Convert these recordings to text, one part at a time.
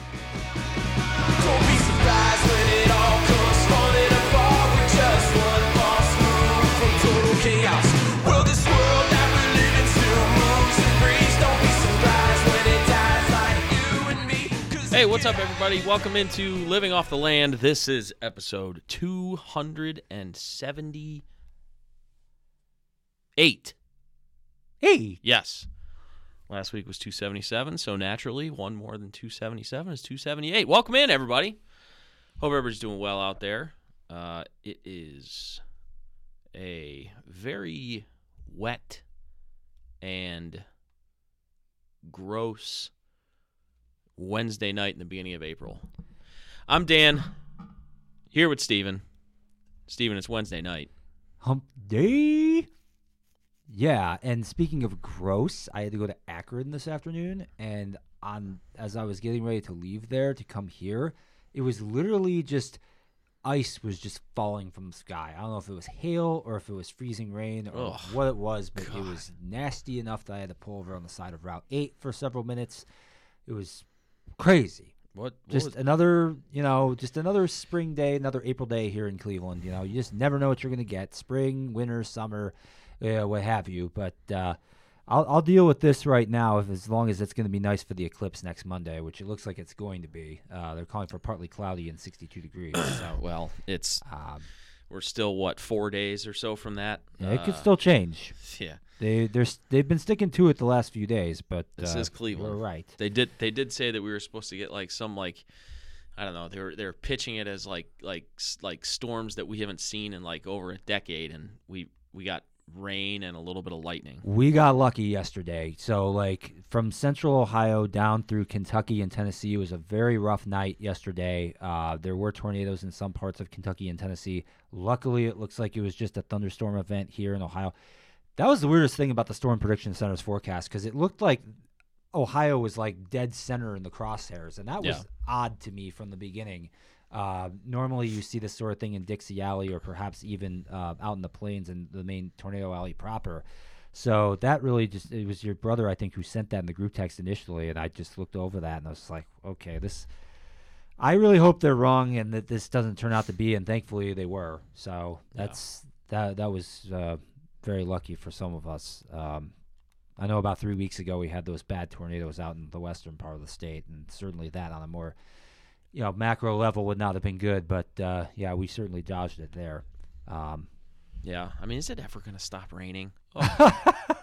Don't be surprised when it all comes falling apart with just one false move from total chaos. Will this world that we live in still moves and breathes? Don't be surprised when it dies like you and me. 'Cause Hey, what's up, everybody? Welcome into Living Off the Land. This is episode 278. Hey, Yes. Last week was 277, so naturally, one more than 277 is 278. Welcome in, everybody. Hope everybody's doing well out there. It is a very wet and gross Wednesday night in the beginning of April. I'm Dan, here with Steven. Steven, it's Wednesday night. hump day. Yeah, and speaking of gross, I had to go to Akron this afternoon, and as I was getting ready to leave there to come here, it was literally just ice was just falling from the sky. I don't know if it was hail or if it was freezing rain or Ugh, what it was, but God. it was nasty enough that I had to pull over on the side of Route 8 for several minutes. It was crazy. What Just was- another spring day, another April day here in Cleveland. You know, you just never know what you're going to get. Spring, winter, summer, what have you. But I'll deal with this right now as long as it's going to be nice for the eclipse next Monday, which it looks like it's going to be. They're calling for partly cloudy and 62 degrees. So well, it's um, we're still, 4 days or so from that? yeah, it could still change. Yeah. They've been sticking to it the last few days, but This is Cleveland. We're right. They did say that we were supposed to get some I don't know, they were pitching it as like storms that we haven't seen in over a decade, and we got rain and a little bit of lightning. We got lucky yesterday. So, from central Ohio down through Kentucky and Tennessee, it was a very rough night yesterday. There were tornadoes in some parts of Kentucky and Tennessee. Luckily, it looks like it was just a thunderstorm event here in Ohio. That was the weirdest thing about the Storm Prediction Center's forecast, because it looked like Ohio was dead center in the crosshairs, and that was odd to me from the beginning. Normally you see this sort of thing in Dixie Alley or perhaps even out in the plains in the main Tornado Alley proper. So that really it was your brother, I think, who sent that in the group text initially, and I just looked over that and I was like, okay, I really hope they're wrong and that this doesn't turn out to be, and thankfully they were. So that was very lucky for some of us. I know about 3 weeks ago we had those bad tornadoes out in the western part of the state, and certainly that on a more macro level would not have been good, but we certainly dodged it there. Yeah, I mean, is it ever going to stop raining? Oh.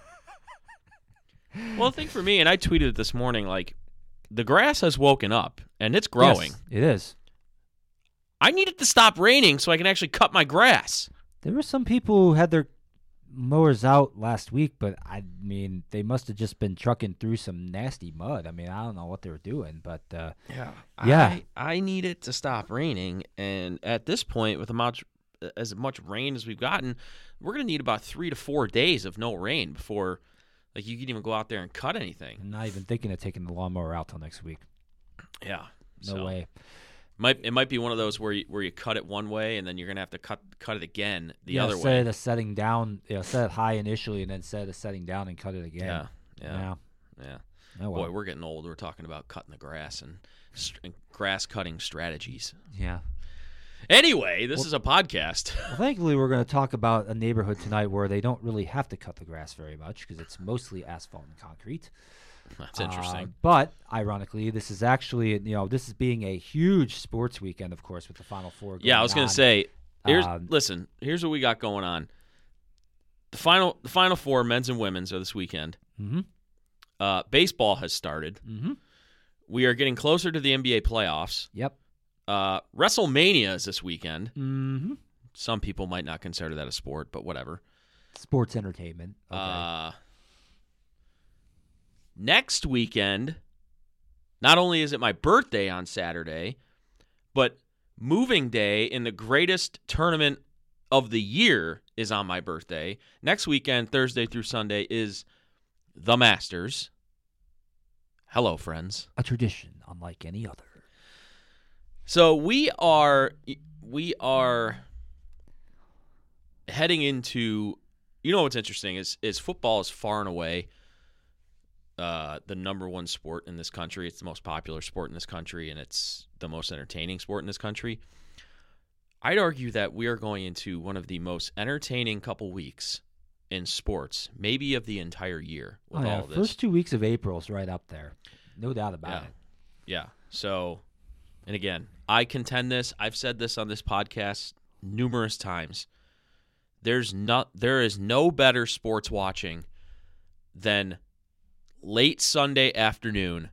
Well, the thing for me, and I tweeted it this morning, the grass has woken up and it's growing. Yes, it is. I need it to stop raining so I can actually cut my grass. There were some people who had their mowers out last week, but I mean, they must have just been trucking through some nasty mud. I mean, I don't know what they were doing, but Yeah. I need it to stop raining, and at this point, with as much rain as we've gotten, we're going to need about 3 to 4 days of no rain before you can even go out there and cut anything. I'm not even thinking of taking the lawnmower out till next week. Yeah. No way. It might be one of those where you cut it one way and then you're gonna have to cut it again the other way. Instead of setting down, set it high initially and then set of setting down and cut it again. Yeah. Oh, well. Boy, we're getting old. We're talking about cutting the grass and grass cutting strategies. Yeah. Anyway, this is a podcast. Well, thankfully, we're going to talk about a neighborhood tonight where they don't really have to cut the grass very much because it's mostly asphalt and concrete. That's interesting. But ironically, this is actually, this is being a huge sports weekend, of course, with the Final Four. Yeah, I was going to say, here's what we got going on. The Final Four, men's and women's, are this weekend. Mm-hmm. Baseball has started. Mm-hmm. We are getting closer to the NBA playoffs. Yep. WrestleMania is this weekend. Mm-hmm. Some people might not consider that a sport, but whatever. Sports entertainment. Okay. Next weekend, not only is it my birthday on Saturday, but moving day in the greatest tournament of the year is on my birthday. Next weekend, Thursday through Sunday, is the Masters. Hello, friends. A tradition unlike any other. So we are heading into, what's interesting is football is far and away the number one sport in this country. It's the most popular sport in this country, and it's the most entertaining sport in this country. I'd argue that we are going into one of the most entertaining couple weeks in sports, maybe of the entire year with all of this. First 2 weeks of April is right up there. No doubt about it. Yeah. So, and again, I contend this. I've said this on this podcast numerous times. There is no better sports watching than late Sunday afternoon,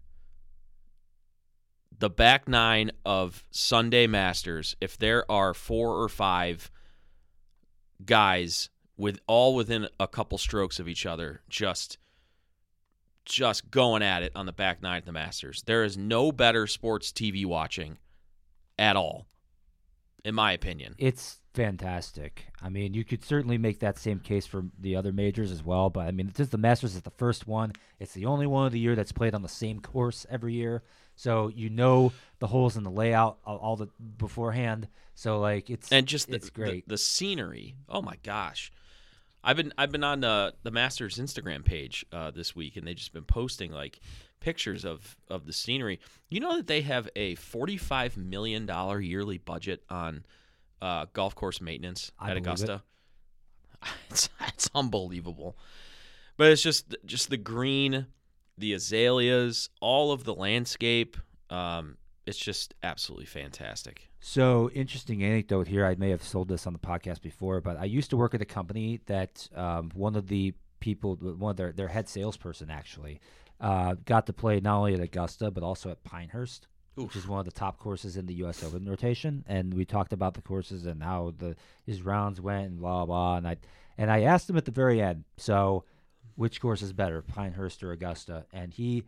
the back nine of Sunday Masters. If there are 4 or 5 guys within a couple strokes of each other, just going at it on the back nine of the Masters, there is no better sports TV watching at all, in my opinion. It's fantastic. I mean, you could certainly make that same case for the other majors as well, but I mean, since the Masters is the first one, it's the only one of the year that's played on the same course every year, so you know the holes in the layout all the beforehand. So like it's great. The scenery. Oh my gosh. I've been on the Masters Instagram page this week, and they've just been posting like pictures of the scenery. You know that they have a $45 million yearly budget on golf course maintenance at Augusta. It's unbelievable. But it's just the green, the azaleas, all of the landscape. It's just absolutely fantastic. So, interesting anecdote here. I may have sold this on the podcast before, but I used to work at a company that one of their head salesperson actually got to play not only at Augusta but also at Pinehurst, which is one of the top courses in the U.S. Open rotation. And we talked about the courses and how his rounds went and blah blah. And I asked him at the very end, so which course is better, Pinehurst or Augusta? And he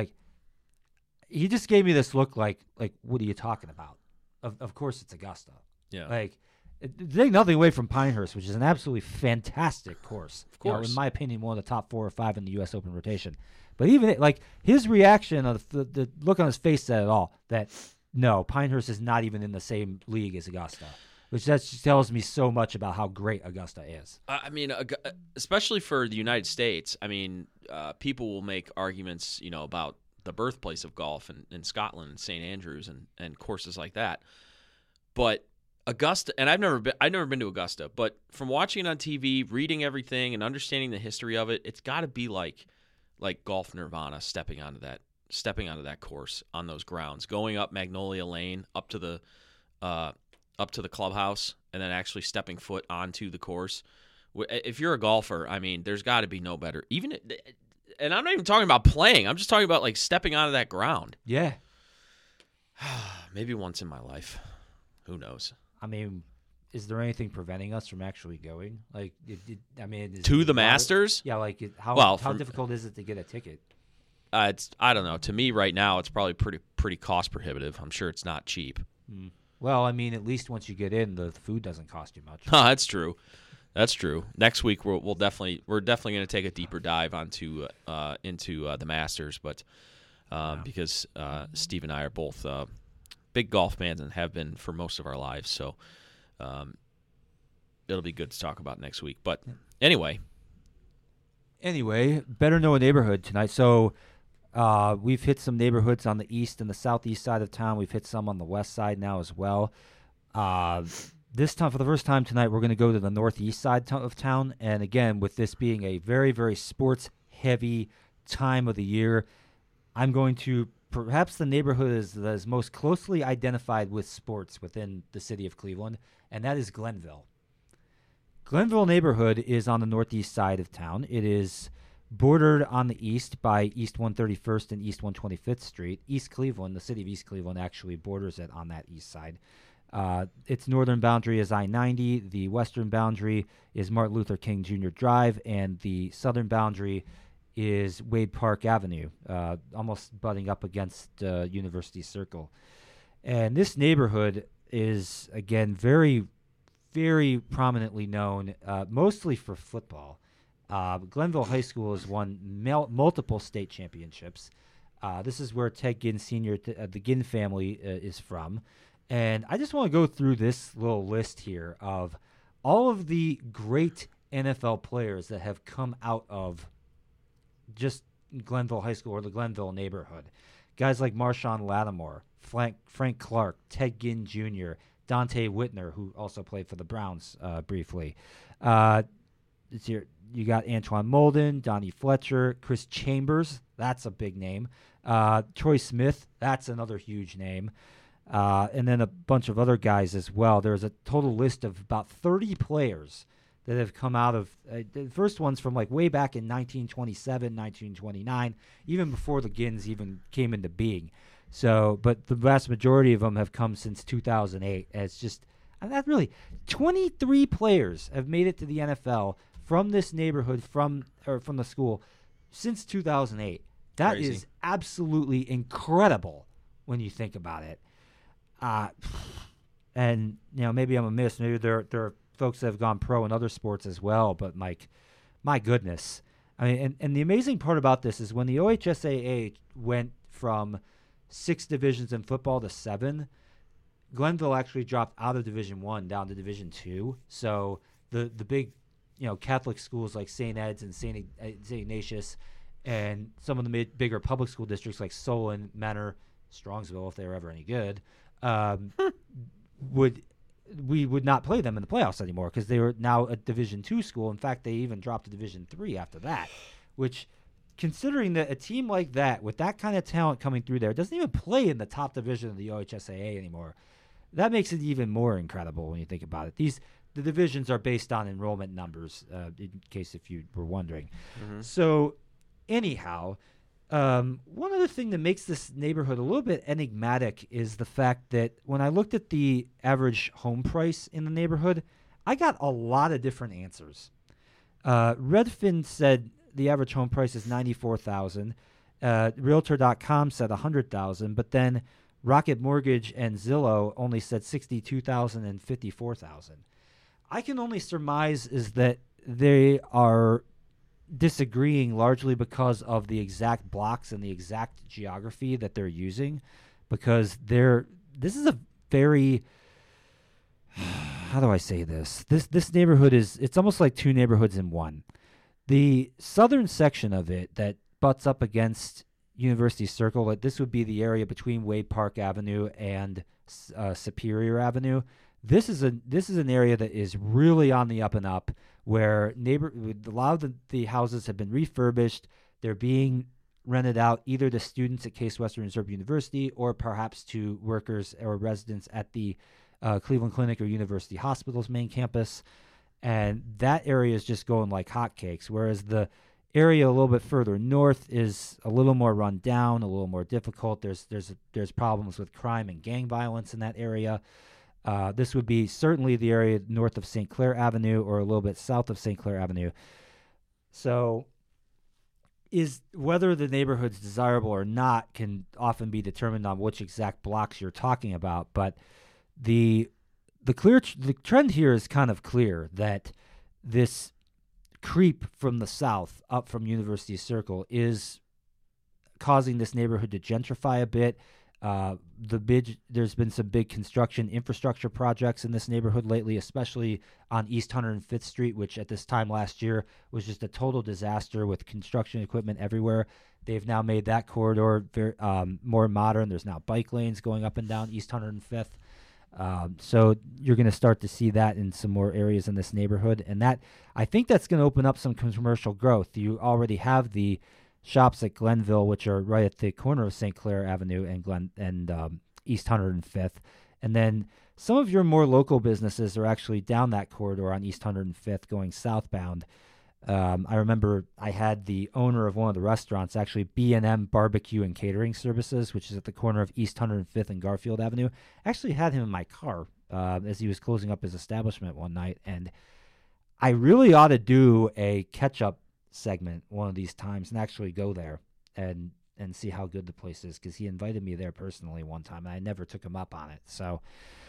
just gave me this look like what are you talking about? Of course it's Augusta. Yeah. Like, take nothing away from Pinehurst, which is an absolutely fantastic course. Of course. In my opinion, one of the top 4 or 5 in the U.S. Open rotation. But even his reaction of the look on his face said it all. That no, Pinehurst is not even in the same league as Augusta, which just tells me so much about how great Augusta is. I mean, especially for the United States. I mean, people will make arguments, about the birthplace of golf in Scotland and St. Andrews and courses like that. But Augusta, and I've never been to Augusta, but from watching it on TV, reading everything and understanding the history of it, it's got to be like golf nirvana stepping onto that course on those grounds, going up Magnolia Lane up to the clubhouse and then actually stepping foot onto the course. If you're a golfer, I mean, there's got to be no better. And I'm not even talking about playing. I'm just talking about like stepping onto that ground. Yeah. Maybe once in my life. Who knows? I mean, is there anything preventing us from actually going? Like, to the Masters? Yeah. Like, how difficult is it to get a ticket? I don't know. To me, right now, it's probably pretty cost prohibitive. I'm sure it's not cheap. Well, I mean, at least once you get in, the food doesn't cost you much. That's true. That's true. Next week we're definitely going to take a deeper dive into the Masters, but because Steve and I are both big golf fans and have been for most of our lives, so it'll be good to talk about next week. But anyway, better know a neighborhood tonight. So we've hit some neighborhoods on the east and the southeast side of town. We've hit some on the west side now as well. This time, for the first time tonight, we're going to go to the northeast side of town. And again, with this being a very, very sports-heavy time of the year, I'm going to perhaps the neighborhood that is most closely identified with sports within the city of Cleveland, and that is Glenville. Glenville neighborhood is on the northeast side of town. It is bordered on the east by East 131st and East 125th Street. East Cleveland, the city of East Cleveland, actually borders it on that east side. Its northern boundary is I-90. The western boundary is Martin Luther King Jr. Drive, and the southern boundary is Wade Park Avenue, almost butting up against University Circle. And this neighborhood is, again, very, very prominently known, mostly for football. Glenville High School has won multiple state championships. This is where Ted Ginn Sr., the Ginn family, is from. And I just want to go through this little list here of all of the great NFL players that have come out of just Glenville High School or the Glenville neighborhood. Guys like Marshawn Lattimore, Frank Clark, Ted Ginn Jr., Dante Whitner, who also played for the Browns briefly. You got Antoine Molden, Donnie Fletcher, Chris Chambers. That's a big name. Troy Smith. That's another huge name. And then a bunch of other guys as well. There's a total list of about 30 players that have come out of the first ones from like way back in 1927, 1929, even before the Ginns even came into being. So, but the vast majority of them have come since 2008. And it's just, and that really, 23 players have made it to the NFL from this neighborhood, from the school, since 2008. That Crazy. is absolutely incredible when you think about it. And maybe I'm a miss. Maybe there are folks that have gone pro in other sports as well. But like, my goodness, I mean, and the amazing part about this is when the OHSAA went from 6 divisions in football to 7, Glenville actually dropped out of Division I down to Division II. So the big, Catholic schools like St. Ed's and St. Ignatius, and some of the bigger public school districts like Solon, Menor, Strongsville, if they were ever any good, would not play them in the playoffs anymore because they were now a Division II school. In fact, they even dropped to Division III after that, which, considering that a team like that with that kind of talent coming through there doesn't even play in the top division of the OHSAA anymore, that makes it even more incredible when you think about it. The divisions are based on enrollment numbers, in case if you were wondering. Mm-hmm. So, anyhow, one other thing that makes this neighborhood a little bit enigmatic is the fact that when I looked at the average home price in the neighborhood, I got a lot of different answers. Redfin said the average home price is $94,000. Realtor.com said $100,000, but then Rocket Mortgage and Zillow only said $62,000 and $54,000. I can only surmise is that they are disagreeing largely because of the exact blocks and the exact geography that they're using, because this is a very, how do I say this? This neighborhood it's almost like 2 neighborhoods in one. The southern section of it that butts up against University Circle, like this would be the area between Wade Park Avenue and Superior Avenue. This is an area that is really on the up and up, where a lot of the houses have been refurbished. They're being rented out either to students at Case Western Reserve University or perhaps to workers or residents at the Cleveland Clinic or University Hospital's main campus. And that area is just going like hotcakes, whereas the area a little bit further north is a little more run down, a little more difficult. There's problems with crime and gang violence in that area. This would be certainly the area north of St. Clair Avenue or a little bit south of St. Clair Avenue. So is whether the neighborhood's desirable or not can often be determined on which exact blocks you're talking about. But the trend here is kind of clear that this creep from the south up from University Circle is causing this neighborhood to gentrify a bit. There's been some big construction infrastructure projects in this neighborhood lately, especially on East 105th Street, which at this time last year was just a total disaster with construction equipment everywhere. They've now made that corridor very, more modern. There's now bike lanes going up and down East 105th. So you're going to start to see that in some more areas in this neighborhood. And that, I think that's going to open up some commercial growth. You already have the shops at Glenville, which are right at the corner of St. Clair Avenue and East 105th. And then some of your more local businesses are actually down that corridor on East 105th going southbound. I remember I had the owner of one of the restaurants, actually B&M Barbecue and Catering Services, which is at the corner of East 105th and Garfield Avenue. I actually had him in my car as he was closing up his establishment one night. And I really ought to do a catch-up segment one of these times and actually go there and see how good the place is, because he invited me there personally one time and I never took him up on it. So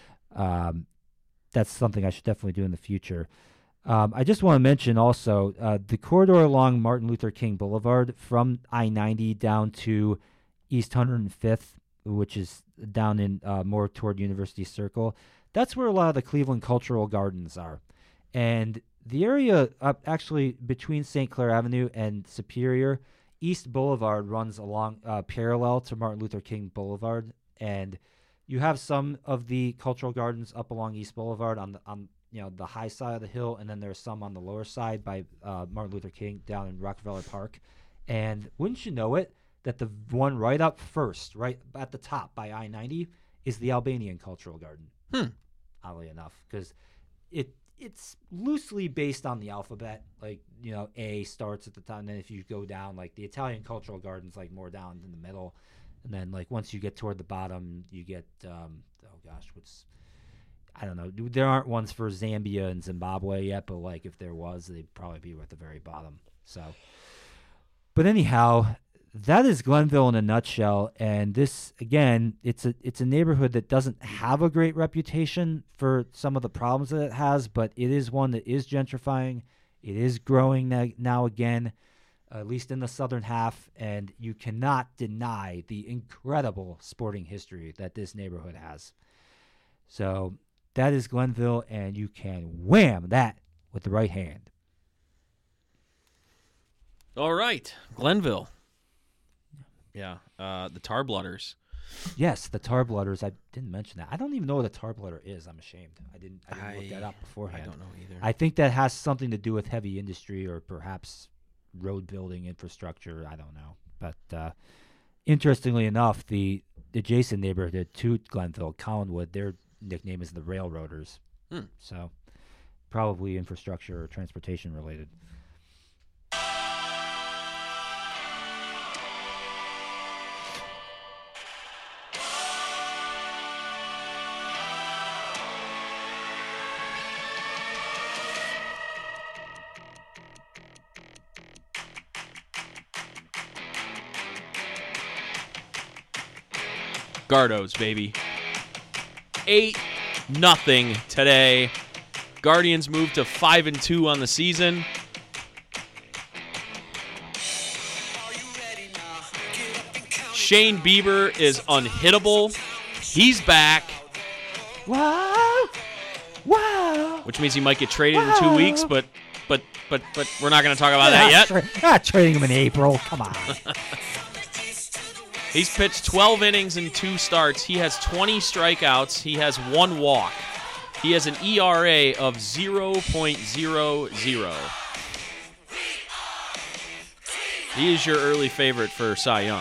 that's something I should definitely do in the future. I just want to mention also the corridor along Martin Luther King Boulevard from I-90 down to East 105th, which is down in more toward University Circle. That's where a lot of the Cleveland Cultural Gardens are. And the area up actually between St. Clair Avenue and Superior East Boulevard runs along parallel to Martin Luther King Boulevard, and you have some of the cultural gardens up along East Boulevard on the high side of the hill, and then there's some on the lower side by Martin Luther King down in Rockefeller Park. And wouldn't you know it, that the one right up first, right at the top by I-90, is the Albanian Cultural Garden. Oddly enough, because it's loosely based on the alphabet. Like, A starts at the top, and then if you go down, like the Italian Cultural Garden's like more down in the middle. And then, like, once you get toward the bottom, you get, I don't know. There aren't ones for Zambia and Zimbabwe yet, but, like, if there was, they'd probably be at the very bottom. So, but anyhow, that is Glenville in a nutshell. And this, again, it's a neighborhood that doesn't have a great reputation for some of the problems that it has, but it is one that is gentrifying. It is growing now again, at least in the southern half, and you cannot deny the incredible sporting history that this neighborhood has. So that is Glenville, and you can wham that with the right hand. All right, Glenville. Yeah, the Tarblooders. Yes, the Tarblooders. I didn't mention that. I don't even know what a Tarblooder is. I'm ashamed. I didn't look that up beforehand. I don't know either. I think that has something to do with heavy industry or perhaps road building infrastructure. I don't know. But interestingly enough, the adjacent neighborhood to Glenville, Collinwood, their nickname is the Railroaders. So probably infrastructure or transportation related. Gardos, baby. 8-0 today. Guardians moved to 5-2 on the season. Shane Bieber is unhittable. He's back. Wow! Wow! Which means he might get traded in 2 weeks, but we're not going to talk about that yet. Not trading him in April. Come on. He's pitched 12 innings in 2 starts. He has 20 strikeouts. He has 1 walk. He has an ERA of 0.00. He is your early favorite for Cy Young.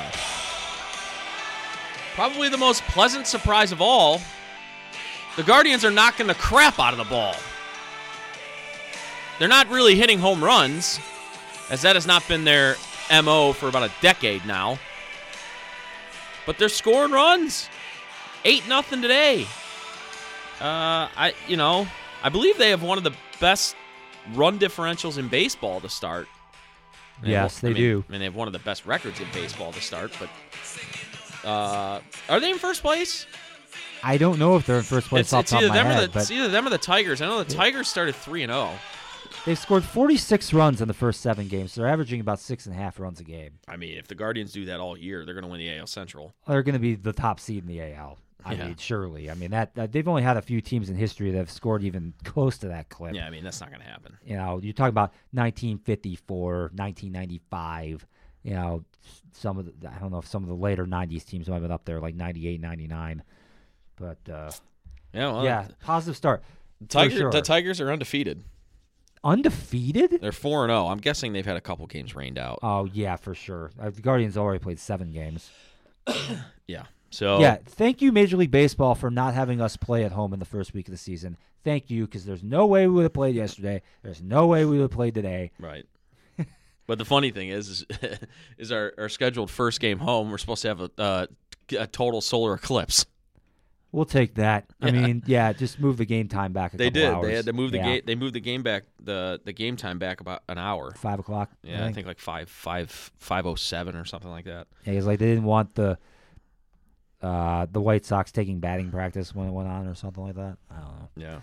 Probably the most pleasant surprise of all, the Guardians are knocking the crap out of the ball. They're not really hitting home runs, as that has not been their MO for about a decade now. But they're scoring runs. 8-0 today. I believe they have one of the best run differentials in baseball to start. Yes, they do. I mean, they have one of the best records in baseball to start. But are they in first place? I don't know if they're in first place off the top of my head. It's either them or the Tigers. I know the Tigers started 3-0. They've scored 46 runs in the first 7 games. So they're averaging about 6.5 runs a game. I mean, if the Guardians do that all year, they're going to win the AL Central. They're going to be the top seed in the AL. I mean, surely. I mean, that they've only had a few teams in history that have scored even close to that clip. Yeah, I mean, that's not going to happen. You talk about 1954, 1995. Some of I don't know if some of the later 90s teams might have been up there, like 98, 99. But, positive start. The Tigers are undefeated. Undefeated? They're 4-0. I'm guessing they've had a couple games rained out. Oh, yeah, for sure. The Guardians already played 7 games. Yeah. So thank you, Major League Baseball, for not having us play at home in the first week of the season. Thank you, because there's no way we would have played yesterday. There's no way we would have played today. Right. But the funny thing is our scheduled first game home, we're supposed to have a total solar eclipse. We'll take that. I mean, just move the game time back a couple hours. They had to move the game. They moved the game back, the game time back about an hour. 5 o'clock. Yeah, I think like 5:07 or something like that. Yeah, because like they didn't want the White Sox taking batting practice when it went on or something like that. I don't know.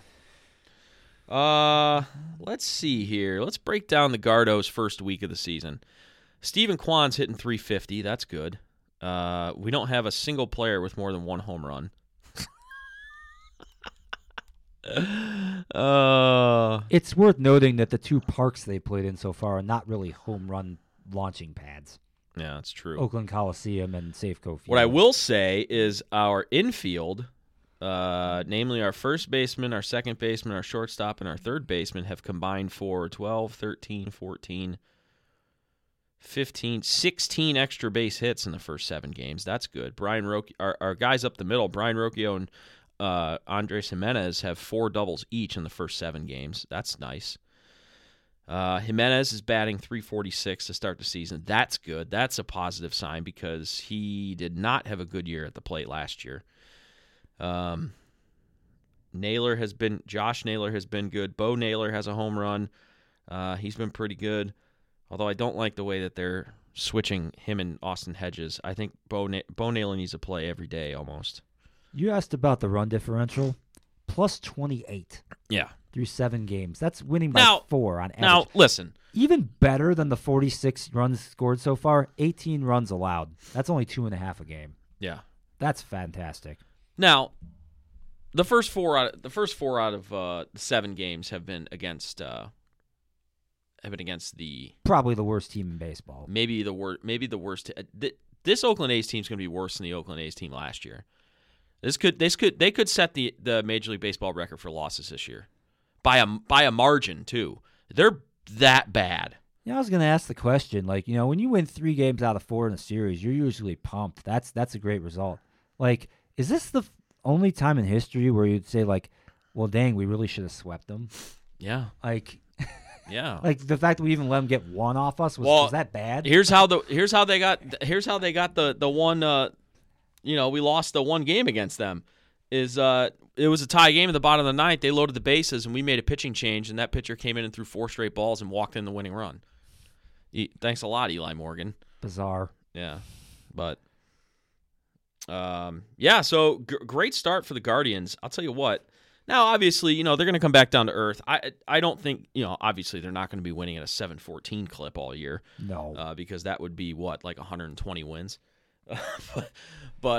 Yeah. Let's see here. Let's break down the Gardos' first week of the season. Stephen Kwan's hitting 350. That's good. We don't have a single player with more than 1 home run. It's worth noting that the 2 parks they played in so far are not really home run launching pads. Yeah, that's true. Oakland Coliseum and Safeco Field. What I will say is our infield, namely our first baseman, our second baseman, our shortstop, and our third baseman, have combined for 12, 13, 14, 15, 16 extra base hits in the first 7 games. That's good. Brian Roque, our guys up the middle, Brian Rocchio and Andres Jimenez, have 4 doubles each in the first 7 games. That's nice. Jimenez is batting .346 to start the season. That's good. That's a positive sign because he did not have a good year at the plate last year. Josh Naylor has been good. Bo Naylor has a home run. He's been pretty good. Although I don't like the way that they're switching him and Austin Hedges. I think Bo Naylor needs to play every day almost. You asked about the run differential. Plus 28. Yeah. Through 7 games. That's winning by 4 on average. Now, listen. Even better than the 46 runs scored so far, 18 runs allowed. That's only 2.5 a game. Yeah. That's fantastic. Now, the first four out of the 7 games have been against the probably the worst team in baseball. Maybe the worst. This Oakland A's team is going to be worse than the Oakland A's team last year. They could set the Major League Baseball record for losses this year by a margin too. They're that bad. Yeah, I was going to ask the question. Like, when you win 3 games out of 4 in a series, you're usually pumped. That's a great result. Like, is this the only time in history where you'd say like, well, dang, we really should have swept them? Yeah. Like. Yeah. Like the fact that we even let them get 1 off us was that bad? Here's how they got the one. We lost the 1 game against them. It was a tie game at the bottom of the 9th. They loaded the bases and we made a pitching change, and that pitcher came in and threw 4 straight balls and walked in the winning run. Thanks a lot, Eli Morgan. Bizarre. Yeah, but So great start for the Guardians. I'll tell you what. Now, obviously, they're going to come back down to earth. I don't think, obviously they're not going to be winning at a 7-14 clip all year. No. Because that would be, like 120 wins. Like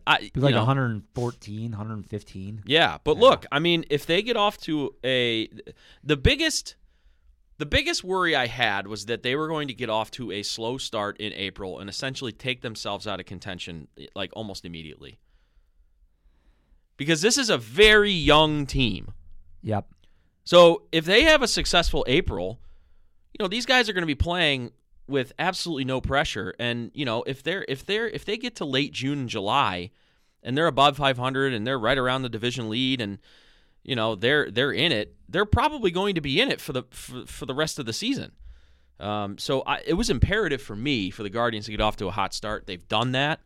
114, 115. Yeah, but look, I mean, if they get off to the biggest worry I had was that they were going to get off to a slow start in April and essentially take themselves out of contention, like almost immediately. Because this is a very young team. Yep. So if they have a successful April, these guys are going to be playing with absolutely no pressure. And if they get to late June and July, and they're above 500 and they're right around the division lead, and they're in it, they're probably going to be in it for the rest of the season. So it was imperative for me for the Guardians to get off to a hot start. They've done that.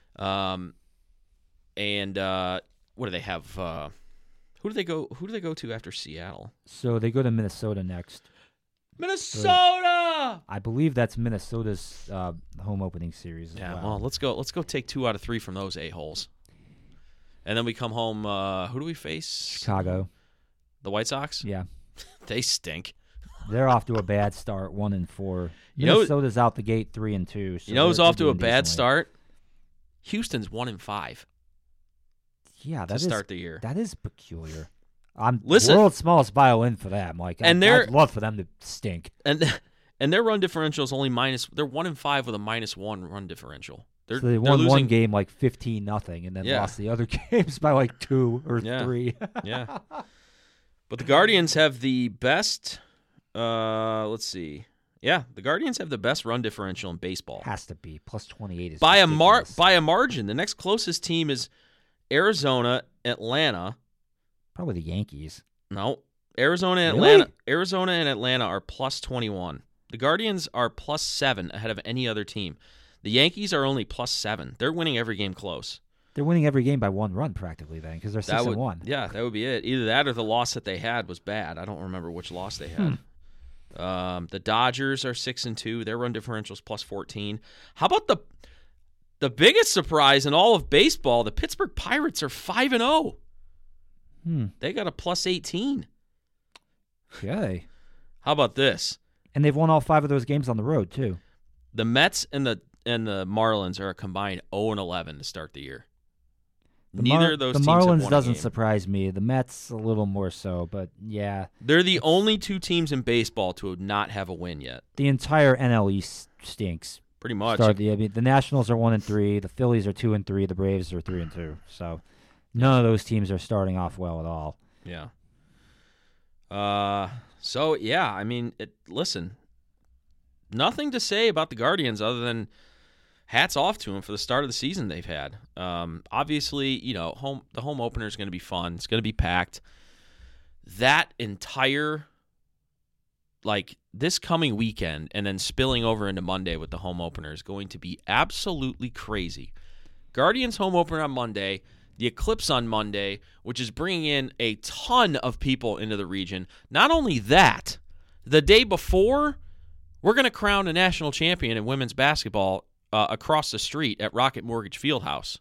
What do they have? Who do they go to after Seattle? So they go to Minnesota next. Minnesota! I believe that's Minnesota's home opening series as well, let's go take 2 out of 3 from those a-holes. And then we come home. Who do we face? Chicago. The White Sox? Yeah. They stink. They're off to a bad start, 1-4. Minnesota's out the gate 3-2. So who's off to a bad start? Houston's 1-5. Yeah, to start the year. That is peculiar. Listen, world's smallest violin for them. Like, I'd love for them to stink. And their run differential is only they're 1-5 with a -1 run differential. So they won losing 1 game like 15-0, and then lost the other games by like 2 or 3. Yeah. But the Guardians have the best. Let's see. Yeah, the Guardians have the best run differential in baseball. Has to be plus 28 is by ridiculous. By a margin. The next closest team is Arizona, Atlanta. Probably the Yankees. No, Arizona and really? Atlanta. Arizona and Atlanta are plus 21. The Guardians are plus 7 ahead of any other team. The Yankees are only plus 7. They're winning every game close. They're winning every game by 1 run practically then, because they're 6-1. Yeah, that would be it. Either that or the loss that they had was bad. I don't remember which loss they had. The Dodgers are 6-2. Their run differential is plus 14. How about the biggest surprise in all of baseball? The Pittsburgh Pirates are 5-0. They got a plus 18. Okay. How about this? And they've won all 5 of those games on the road too. The Mets and the Marlins are a combined 0-11 to start the year. Neither of those teams have won a game. The Marlins doesn't surprise me. The Mets a little more so, but yeah. They're the only 2 teams in baseball to not have a win yet. The entire NL East stinks. Pretty much. I mean, the Nationals are 1-3, the Phillies are 2-3, the Braves are 3-2. So none of those teams are starting off well at all. Yeah. So yeah, I mean, listen, nothing to say about the Guardians other than hats off to them for the start of the season they've had. Obviously, the home opener is going to be fun. It's going to be packed. That entire, this coming weekend and then spilling over into Monday with the home opener is going to be absolutely crazy. Guardians home opener on Monday, the Eclipse on Monday, which is bringing in a ton of people into the region. Not only that, the day before, we're going to crown a national champion in women's basketball across the street at Rocket Mortgage Fieldhouse.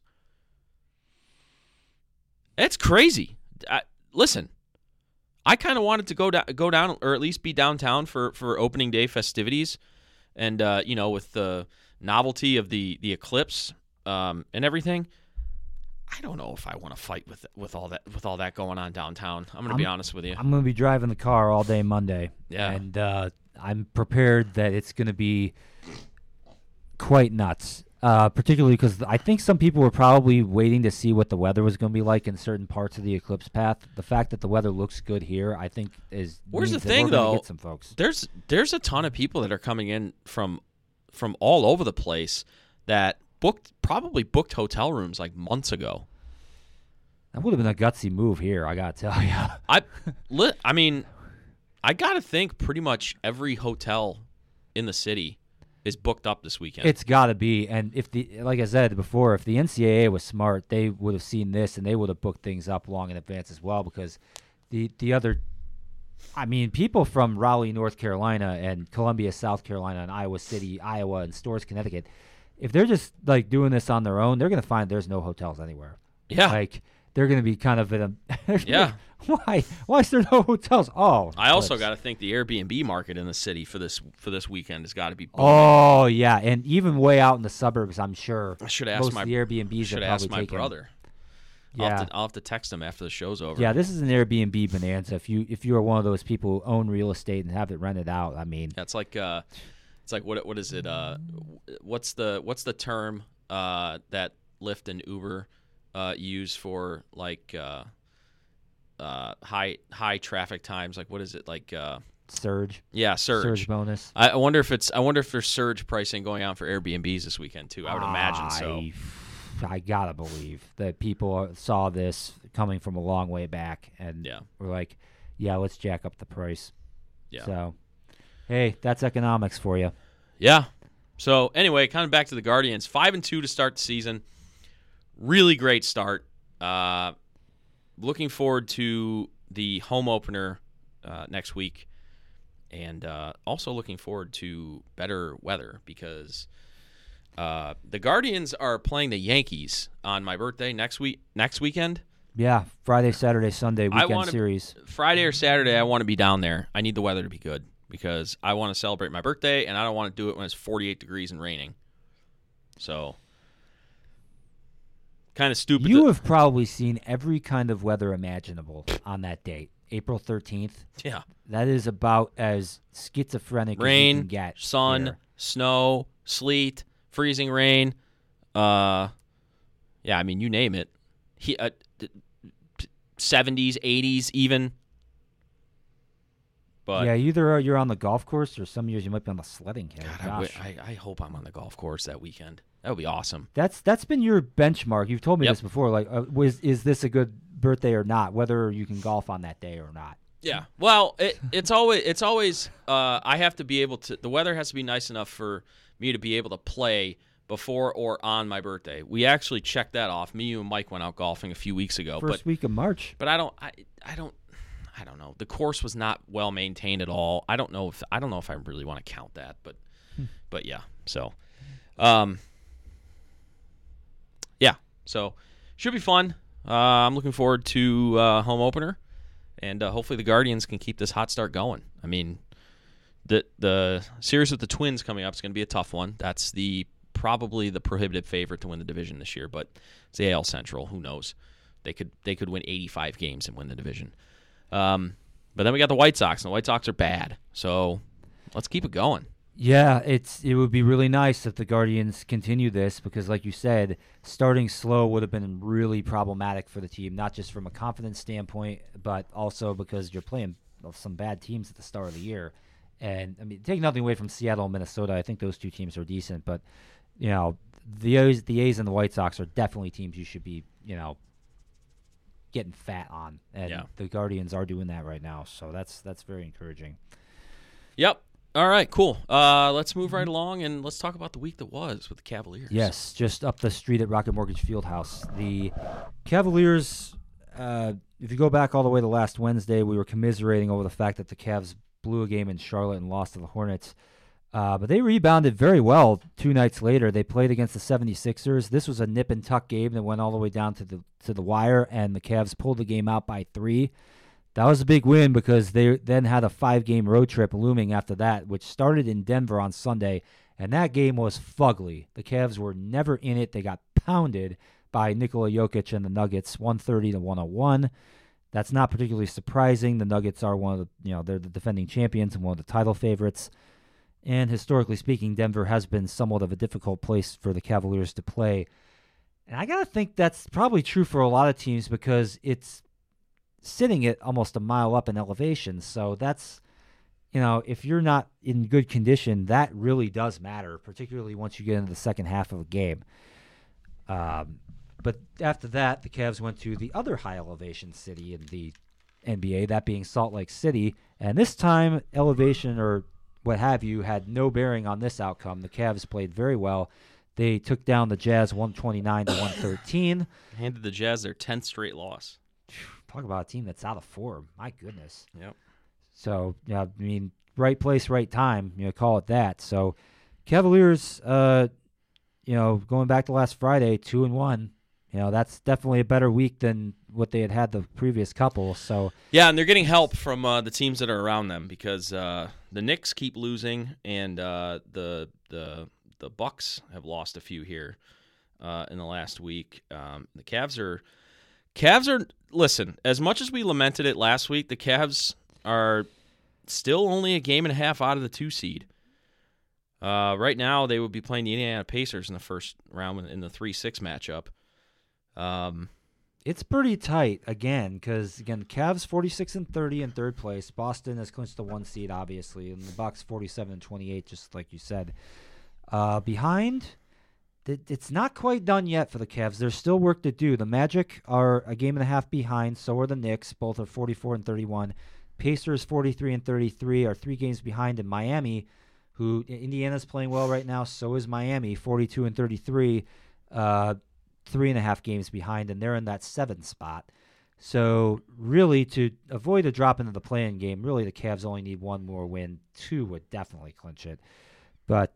It's crazy. Listen, I kind of wanted to go down, or at least be downtown for opening day festivities, and with the novelty of the Eclipse and everything. I don't know if I want to fight with all that going on downtown. I'm going to be honest with you. I'm going to be driving the car all day Monday. Yeah. And I'm prepared that it's going to be quite nuts, particularly because I think some people were probably waiting to see what the weather was going to be like in certain parts of the Eclipse path. The fact that the weather looks good here, I think, Where's the means that thing, we're gonna though? get some folks. There's a ton of people that are coming in from all over the place that probably booked hotel rooms months ago. That would have been a gutsy move here, I gotta tell you. I mean, I gotta think pretty much every hotel in the city is booked up this weekend. It's gotta be, and like I said before, if the NCAA was smart, they would have seen this and they would have booked things up long in advance as well. Because the other, I mean, people from Raleigh, North Carolina, and Columbia, South Carolina, and Iowa City, Iowa, and Storrs, Connecticut, if they're just doing this on their own, they're gonna find there's no hotels anywhere. Yeah. They're going to be kind of in a yeah. Why is there no hotels? Oh, I also got to think the Airbnb market in the city for this weekend has got to be booming. Oh yeah, and even way out in the suburbs, I'm sure. I should ask most of the Airbnbs should are ask probably my taken. brother. Yeah, I'll have to text him after the show's over. Yeah, this is an Airbnb bonanza. If you are one of those people who own real estate and have it rented out, I mean, yeah, it's like what is it? What's the term that Lyft and Uber use for high traffic times? What is it surge? Yeah, surge bonus. I wonder if there's surge pricing going on for Airbnbs this weekend too. I would imagine so. I gotta believe that people saw this coming from a long way back and were like, yeah, let's jack up the price. Yeah. So, hey, that's economics for you. Yeah. So anyway, kind of back to the Guardians, 5-2 to start the season. Really great start. Looking forward to the home opener next week, and also looking forward to better weather because the Guardians are playing the Yankees on my birthday next weekend. Yeah, Friday, Saturday, Sunday weekend series. Friday or Saturday, I want to be down there. I need the weather to be good because I want to celebrate my birthday, and I don't want to do it when it's 48 degrees and raining. So. Kind of stupid. You have probably seen every kind of weather imaginable on that date, April 13th. Yeah. That is about as schizophrenic rain, as you can get. Sun, here. Snow, sleet, freezing rain. Yeah, I mean, you name it. 70s, 80s even. But yeah, either you're on the golf course or some years you might be on the sledding hill. God, I hope I'm on the golf course that weekend. That would be awesome. That's been your benchmark. You've told me this before. Is this a good birthday or not? Whether you can golf on that day or not. Yeah. Well, it's always. I have to be able to. The weather has to be nice enough for me to be able to play before or on my birthday. We actually checked that off. Me, you, and Mike went out golfing a few weeks ago. First week of March. But I don't know. The course was not well maintained at all. I don't know if I really want to count that, but yeah. So, yeah. So should be fun. I'm looking forward to home opener, and hopefully the Guardians can keep this hot start going. I mean, the series with the Twins coming up is going to be a tough one. That's probably the prohibitive favorite to win the division this year, but it's the AL Central. Who knows? They could win 85 games and win the division. But then we got the White Sox, and the White Sox are bad. So let's keep it going. Yeah, it would be really nice if the Guardians continue this because, like you said, starting slow would have been really problematic for the team, not just from a confidence standpoint, but also because you're playing some bad teams at the start of the year. And I mean, take nothing away from Seattle and Minnesota. I think those two teams are decent, but the A's and the White Sox are definitely teams you should be getting fat on, and the Guardians are doing that right now. So that's very encouraging. Yep. All right, cool. Let's move right along, and let's talk about the week that was with the Cavaliers. Yes, just up the street at Rocket Mortgage Fieldhouse. The Cavaliers, if you go back all the way to last Wednesday, we were commiserating over the fact that the Cavs blew a game in Charlotte and lost to the Hornets. But they rebounded very well 2 nights later. They played against the 76ers. This was a nip-and-tuck game that went all the way down to the wire, and the Cavs pulled the game out by 3. That was a big win because they then had a 5-game road trip looming after that, which started in Denver on Sunday, and that game was fugly. The Cavs were never in it. They got pounded by Nikola Jokic and the Nuggets, 130-101. That's not particularly surprising. The Nuggets are one of the, they're the defending champions and one of the title favorites. And historically speaking, Denver has been somewhat of a difficult place for the Cavaliers to play. And I got to think that's probably true for a lot of teams because it's sitting at almost a mile up in elevation. So that's, if you're not in good condition, that really does matter, particularly once you get into the second half of a game. But after that, the Cavs went to the other high elevation city in the NBA, that being Salt Lake City. And this time, elevation or what have you had no bearing on this outcome. The Cavs played very well. They took down the Jazz 129-113. Handed the Jazz their 10th straight loss. Talk about a team that's out of form. My goodness. Yep. So, right place, right time, call it that. So, Cavaliers, going back to last Friday, 2-1. That's definitely a better week than what they had the previous couple. So yeah, and they're getting help from the teams that are around them because the Knicks keep losing, and the Bucks have lost a few here in the last week. The Cavs are listen. As much as we lamented it last week, the Cavs are still only a game and a half out of the 2 seed. Right now, they would be playing the Indiana Pacers in the first round in the 3-6 matchup. It's pretty tight again because Cavs 46-30 in third place. Boston has clinched the 1 seed, obviously, and the Bucks 47-28, just like you said. Behind, it's not quite done yet for the Cavs. There's still work to do. The Magic are a game and a half behind. So are the Knicks. Both are 44-31. Pacers 43-33 are 3 games behind in Miami, who Indiana's playing well right now. So is Miami, 42-33. 3.5 games behind, and they're in that 7th spot. So really, to avoid a drop into the play-in game, really the Cavs only need 1 more win. 2 would definitely clinch it. But,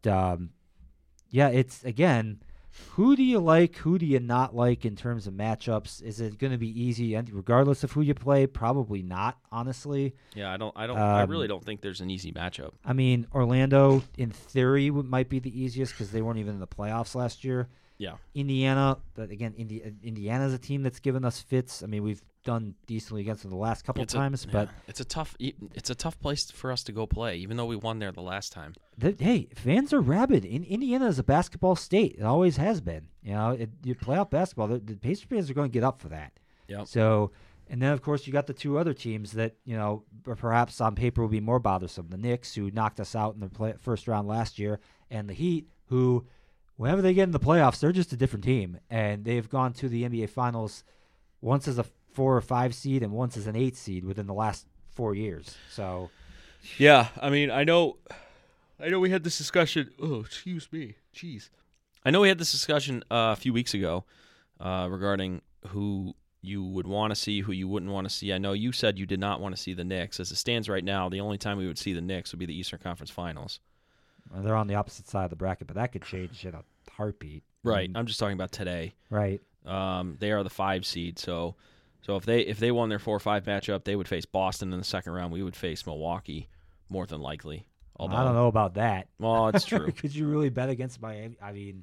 it's, again, who do you like, who do you not like in terms of matchups? Is it going to be easy, and regardless of who you play? Probably not, honestly. Yeah, I really don't think there's an easy matchup. I mean, Orlando, in theory, might be the easiest because they weren't even in the playoffs last year. Yeah. Indiana, but again, Indiana's a team that's given us fits. I mean, we've done decently against them the last couple of times, but it's a tough place for us to go play, even though we won there the last time. Hey, fans are rabid. Indiana is a basketball state. It always has been. You playoff basketball. The Pacers fans are going to get up for that. Yeah. So, and then of course you got the 2 other teams that perhaps on paper would be more bothersome: the Knicks, who knocked us out in the first round last year, and the Heat, who, whenever they get in the playoffs, they're just a different team, and they've gone to the NBA Finals once as a 4 or 5 seed and once as an 8 seed within the last 4 years. So, yeah, I mean, I know we had this discussion. Oh, excuse me, jeez. I know we had this discussion a few weeks ago regarding who you would want to see, who you wouldn't want to see. I know you said you did not want to see the Knicks. As it stands right now, the only time we would see the Knicks would be the Eastern Conference Finals. They're on the opposite side of the bracket, but that could change in a heartbeat. Right. I'm just talking about today. Right. They are the 5 seed, so if they won their 4-5 matchup, they would face Boston in the second round. We would face Milwaukee, more than likely. Although, I don't know about that. Well, it's true. Could you really bet against Miami? I mean,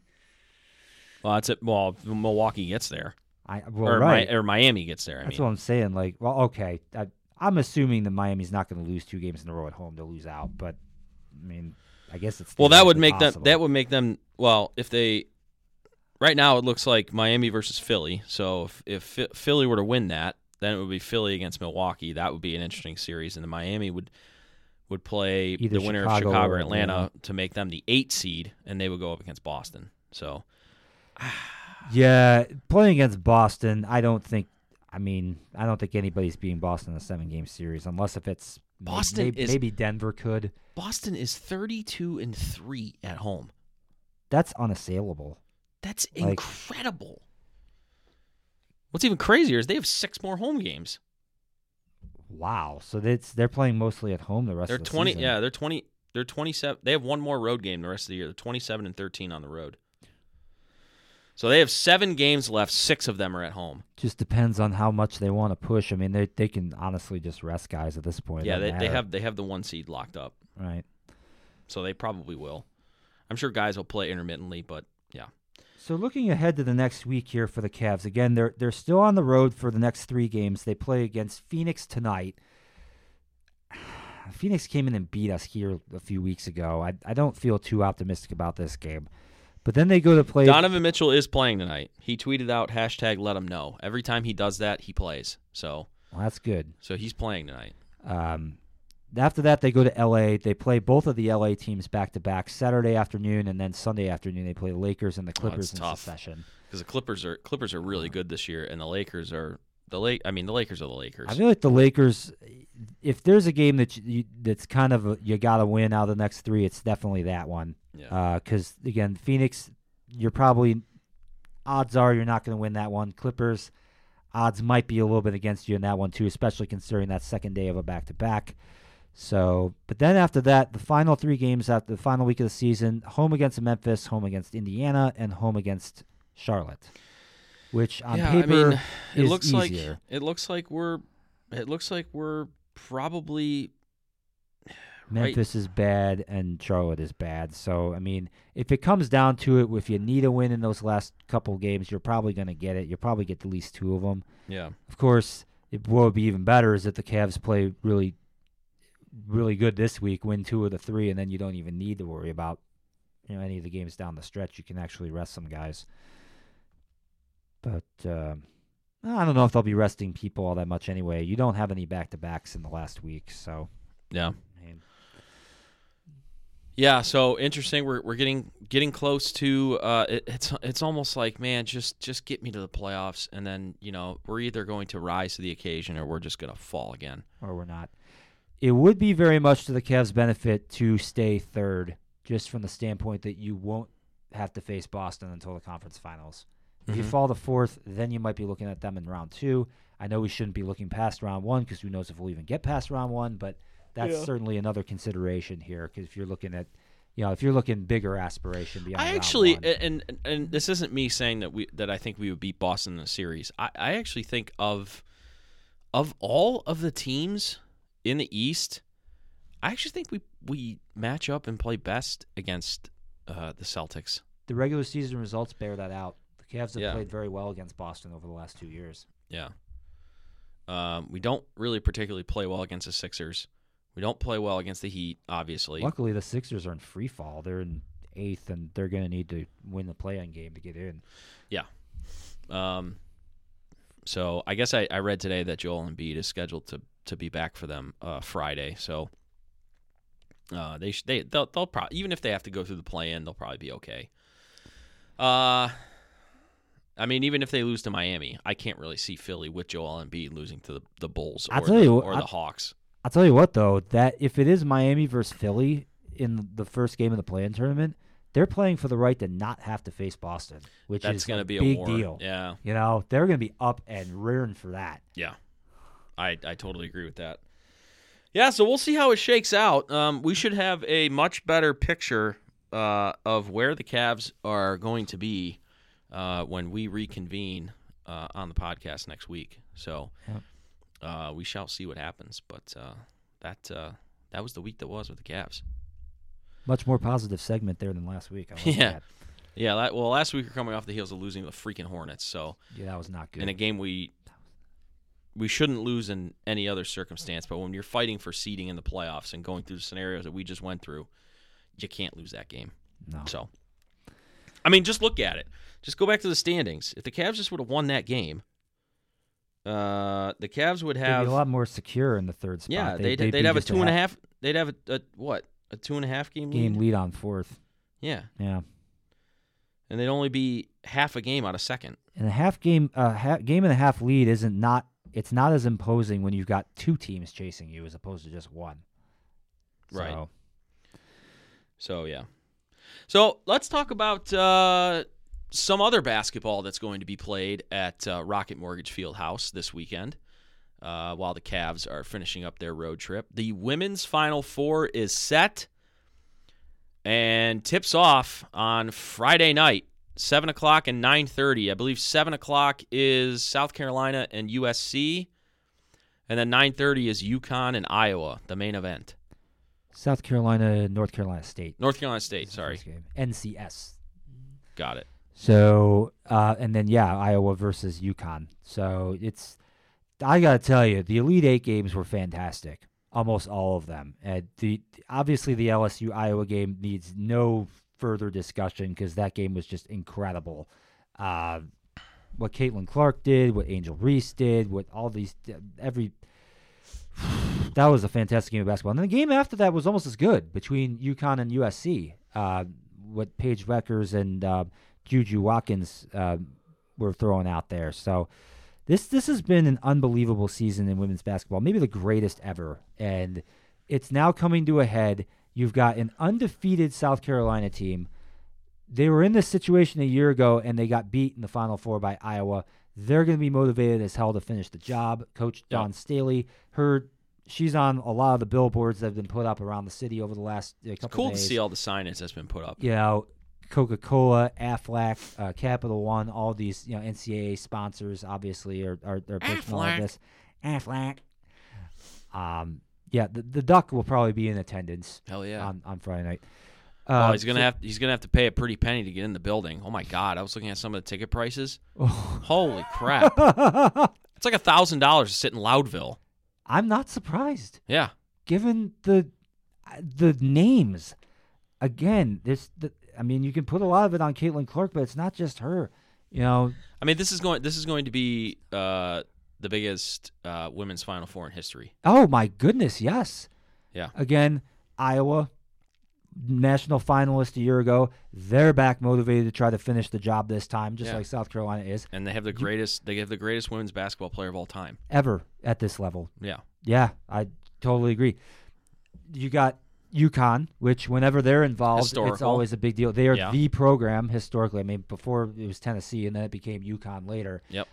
Milwaukee gets there. Right. Or Miami gets there. That's what I'm saying. Like, well, okay. I'm assuming that Miami's not going to lose 2 games in a row at home to lose out, but I mean, I guess it's Well, that would theoretically make possible. them. That would make them. Well, if they. Right now, it looks like Miami versus Philly. So if Philly were to win that, then it would be Philly against Milwaukee. That would be an interesting series, and then Miami would play Either the winner of Chicago Chicago or or Atlanta Atlanta. to make them the 8 seed, and they would go up against Boston. So Yeah, playing against Boston, I don't think anybody's beating Boston in a 7-game series unless if it's Boston is- maybe Denver could. Boston is 32-3 at home. That's unassailable. That's Like- incredible. What's even crazier is they have 6 more home games. Wow. So they're playing mostly at home the rest They're of the 20. season. Yeah, they're 20. They're 27. They have one more road game the rest of the year. They're 27-13 on the road. So they have 7 games left. 6 of them are at home. Just depends on how much they want to push. I mean, they can honestly just rest guys at this point. It Yeah, doesn't they matter. have the 1 seed locked up. Right. So they probably will. I'm sure guys will play intermittently, but yeah. So looking ahead to the next week here for the Cavs, again, they're still on the road for the next 3 games. They play against Phoenix tonight. Phoenix came in and beat us here a few weeks ago. I don't feel too optimistic about this game. But then they go to play. Donovan Mitchell is playing tonight. He tweeted out #let him know. Every time he does that, he plays. So Well, that's good. he's playing tonight. After that, they go to L.A. They play both of the L.A. teams back-to-back Saturday afternoon, and then Sunday afternoon they play the Lakers and the Clippers in tough. succession. Because the Clippers are really good this year, and the Lakers are the Lakers are the Lakers. I feel like the Lakers, if there's a game that's kind of you got to win out of the next 3, it's definitely that one. Yeah. Because, again, Phoenix, odds are you're not going to win that one. Clippers, odds might be a little bit against you in that one too, especially considering that second day of a back-to-back. So, but then after that, the final 3 games at the final week of the season, home against Memphis, home against Indiana, and home against Charlotte, which on paper it is looks easier. it looks like we're probably Memphis is bad and Charlotte is bad. So, I mean, if it comes down to it, if you need a win in those last couple games, you're probably going to get it. You'll probably get at least 2 of them. yeah. Of course, what would be even better is that the Cavs play really, really good this week, win 2 of the 3, and then you don't even need to worry about any of the games down the stretch. You can actually rest some guys. But I don't know if they'll be resting people all that much anyway. You don't have any back-to-backs in the last week, so. Yeah. I mean, Yeah, so interesting. We're getting close to it's almost like, man, just get me to the playoffs, and then we're either going to rise to the occasion or we're just going to fall again. or we're not. It would be very much to the Cavs' benefit to stay third, just from the standpoint that you won't have to face Boston until the conference finals. If you Mhm. fall to 4th, then you might be looking at them in round 2. I know we shouldn't be looking past round 1 because who knows if we'll even get past round 1, but that's certainly another consideration here because if you're looking at, if you're looking bigger aspiration beyond I round actually, 1. and this isn't me saying that I think we would beat Boston in the series. I actually think of all of the teams in the East, I actually think we match up and play best against the Celtics. The regular season results bear that out. The Cavs have Yeah. played very well against Boston over the last 2 years. Yeah. We don't really particularly play well against the Sixers. We don't play well against the Heat, obviously. Luckily, the Sixers are in free fall. They're in 8th, and they're going to need to win the play-in game to get in. Yeah. So I guess I read today that Joel Embiid is scheduled to be back for them Friday. So they'll probably, even if they have to go through the play-in, they'll probably be okay. I mean, even if they lose to Miami, I can't really see Philly with Joel Embiid losing to the Bulls I'll tell you what, or the Hawks. I'll tell you what, though, that if it is Miami versus Philly in the first game of the play-in tournament, they're playing for the right to not have to face Boston, which That's is going to a be big a war. deal. Yeah. They're going to be up and rearing for that. Yeah, I totally agree with that. Yeah, so we'll see how it shakes out. We should have a much better picture of where the Cavs are going to be when we reconvene on the podcast next week. So we shall see what happens. But that was the week that was with the Cavs. Much more positive segment there than last week. I like Yeah. that. Yeah, last week we're coming off the heels of losing the freaking Hornets. So Yeah, that was not good. in a game we shouldn't lose in any other circumstance, but when you're fighting for seeding in the playoffs and going through the scenarios that we just went through, you can't lose that game. No. So, I mean, just look at it. Just go back to the standings. If the Cavs just would have won that game, the Cavs would They'd have be a lot more secure in the third spot. yeah, They'd they'd be have a just 2.5. They'd have a 2.5 game game lead. lead on fourth. Yeah, Yeah. and they'd only be half a game out of second. And a game and a half lead it's not as imposing when you've got two teams chasing you as opposed to just one. Right. So, So yeah. So let's talk about some other basketball that's going to be played at Rocket Mortgage Fieldhouse this weekend while the Cavs are finishing up their road trip. The women's Final Four is set and tips off on Friday night, 7 o'clock and 9:30. I believe 7 o'clock is South Carolina and USC, and then 9:30 is UConn and Iowa, the main event. South Carolina, North Carolina State. North Carolina State, Is the sorry. first game. NCS. Got it. So, and then, Iowa versus UConn. So, I got to tell you, the Elite Eight games were fantastic. Almost all of them. Obviously, the LSU-Iowa game needs no further discussion because that game was just incredible. What Caitlin Clark did, what Angel Reese did, what all these, that was a fantastic game of basketball. And then the game after that was almost as good between UConn and USC. What Paige Beckers and Juju Watkins were throwing out there. So this has been an unbelievable season in women's basketball, maybe the greatest ever. And it's now coming to a head. You've got an undefeated South Carolina team. They were in this situation a year ago, and they got beat in the Final Four by Iowa. They're going to be motivated as hell to finish the job. Coach Dawn Staley, she's on a lot of the billboards that have been put up around the city over the last couple It's cool days. to see all the signage that's been put up. You know, Coca-Cola, Aflac, Capital One, all these NCAA sponsors obviously are pushing all of this. Aflac. The Duck will probably be in attendance. Hell yeah. on Friday night. He's gonna have to pay a pretty penny to get in the building. Oh my God! I was looking at some of the ticket prices. Holy crap! It's like $1,000 to sit in Loudville. I'm not surprised, Yeah. given the names. Again, you can put a lot of it on Caitlin Clark, but it's not just her. You know, I mean, this is going to be the biggest women's Final Four in history. oh my goodness, yes. Yeah. Again, Iowa, national finalist a year ago. They're back motivated to try to finish the job this time, just Yeah. like South Carolina is. And they have the greatest women's basketball player of all time. Ever at this level. Yeah. Yeah, I totally agree. You got UConn, which whenever they're involved, it's Historical. always a big deal. They are Yeah. the program historically. I mean, before it was Tennessee, and then it became UConn later. Yep.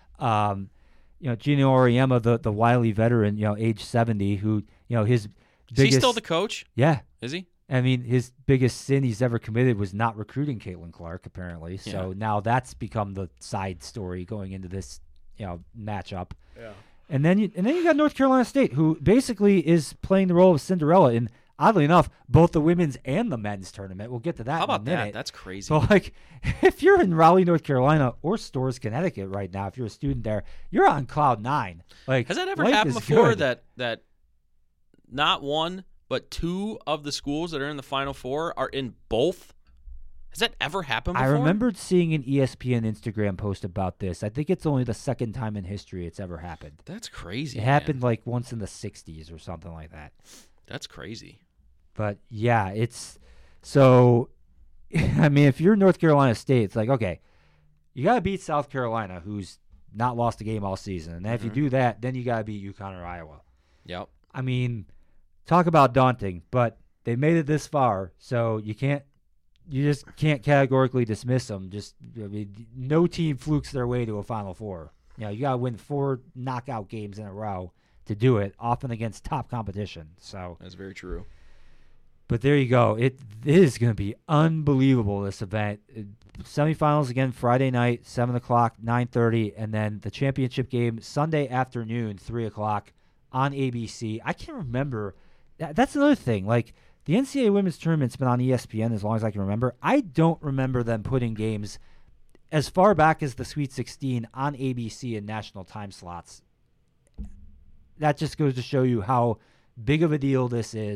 Gino Auriemma, the wily veteran, age 70, who, his Is biggest. he still the coach? Yeah. Is he? I mean, his biggest sin he's ever committed was not recruiting Caitlin Clark, apparently. So Yeah. now that's become the side story going into this, matchup. Yeah. And then you got North Carolina State, who basically is playing the role of Cinderella in, oddly enough, both the women's and the men's tournament. We'll get to that How about in a minute. that? That's crazy. So, if you're in Raleigh, North Carolina, or Storrs, Connecticut right now, if you're a student there, you're on cloud nine. Has that ever life happened is before good. that not one but two of the schools that are in the Final Four are in both? Has that ever happened before? I remembered seeing an ESPN Instagram post about this. I think it's only the second time in history it's ever happened. That's crazy. It man. happened like once in the 60s or something like that. That's crazy. But yeah, it's so. I mean, if you're North Carolina State, it's like, okay, you got to beat South Carolina, who's not lost a game all season. And then if you do that, then you got to beat UConn or Iowa. Yep. I mean, talk about daunting, but they made it this far, so you just can't categorically dismiss them. No team flukes their way to a Final Four. You got to win 4 knockout games in a row to do it, often against top competition. So That's very true. But there you go. It is going to be unbelievable, this event. Semifinals again Friday night, 7 o'clock, 9:30, and then the championship game Sunday afternoon, 3 o'clock on ABC. I can't remember. That's another thing. Like, the NCAA women's tournament's been on ESPN as long as I can remember. I don't remember them putting games as far back as the Sweet 16 on ABC in national time slots. That just goes to show you how big of a deal this is,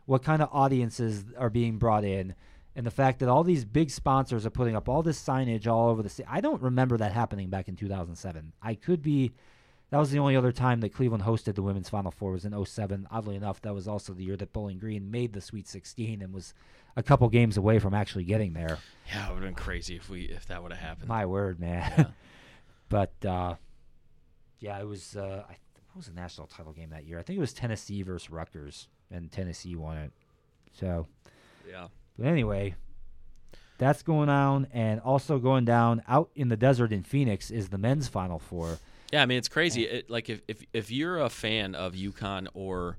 what kind of audiences are being brought in, and the fact that all these big sponsors are putting up all this signage all over the city. I don't remember that happening back in 2007. That was the only other time that Cleveland hosted the Women's Final Four was in 2007. Oddly enough, that was also the year that Bowling Green made the Sweet 16 and was a couple games away from actually getting there. Yeah, it would have been crazy if that would have happened. My word, man. Yeah. But, it was what was the national title game that year? I think it was Tennessee versus Rutgers, and Tennessee won it. So, Yeah. but anyway, that's going on, and also going down out in the desert in Phoenix is the men's Final Four. Yeah, I mean, it's crazy. Like if you're a fan of UConn or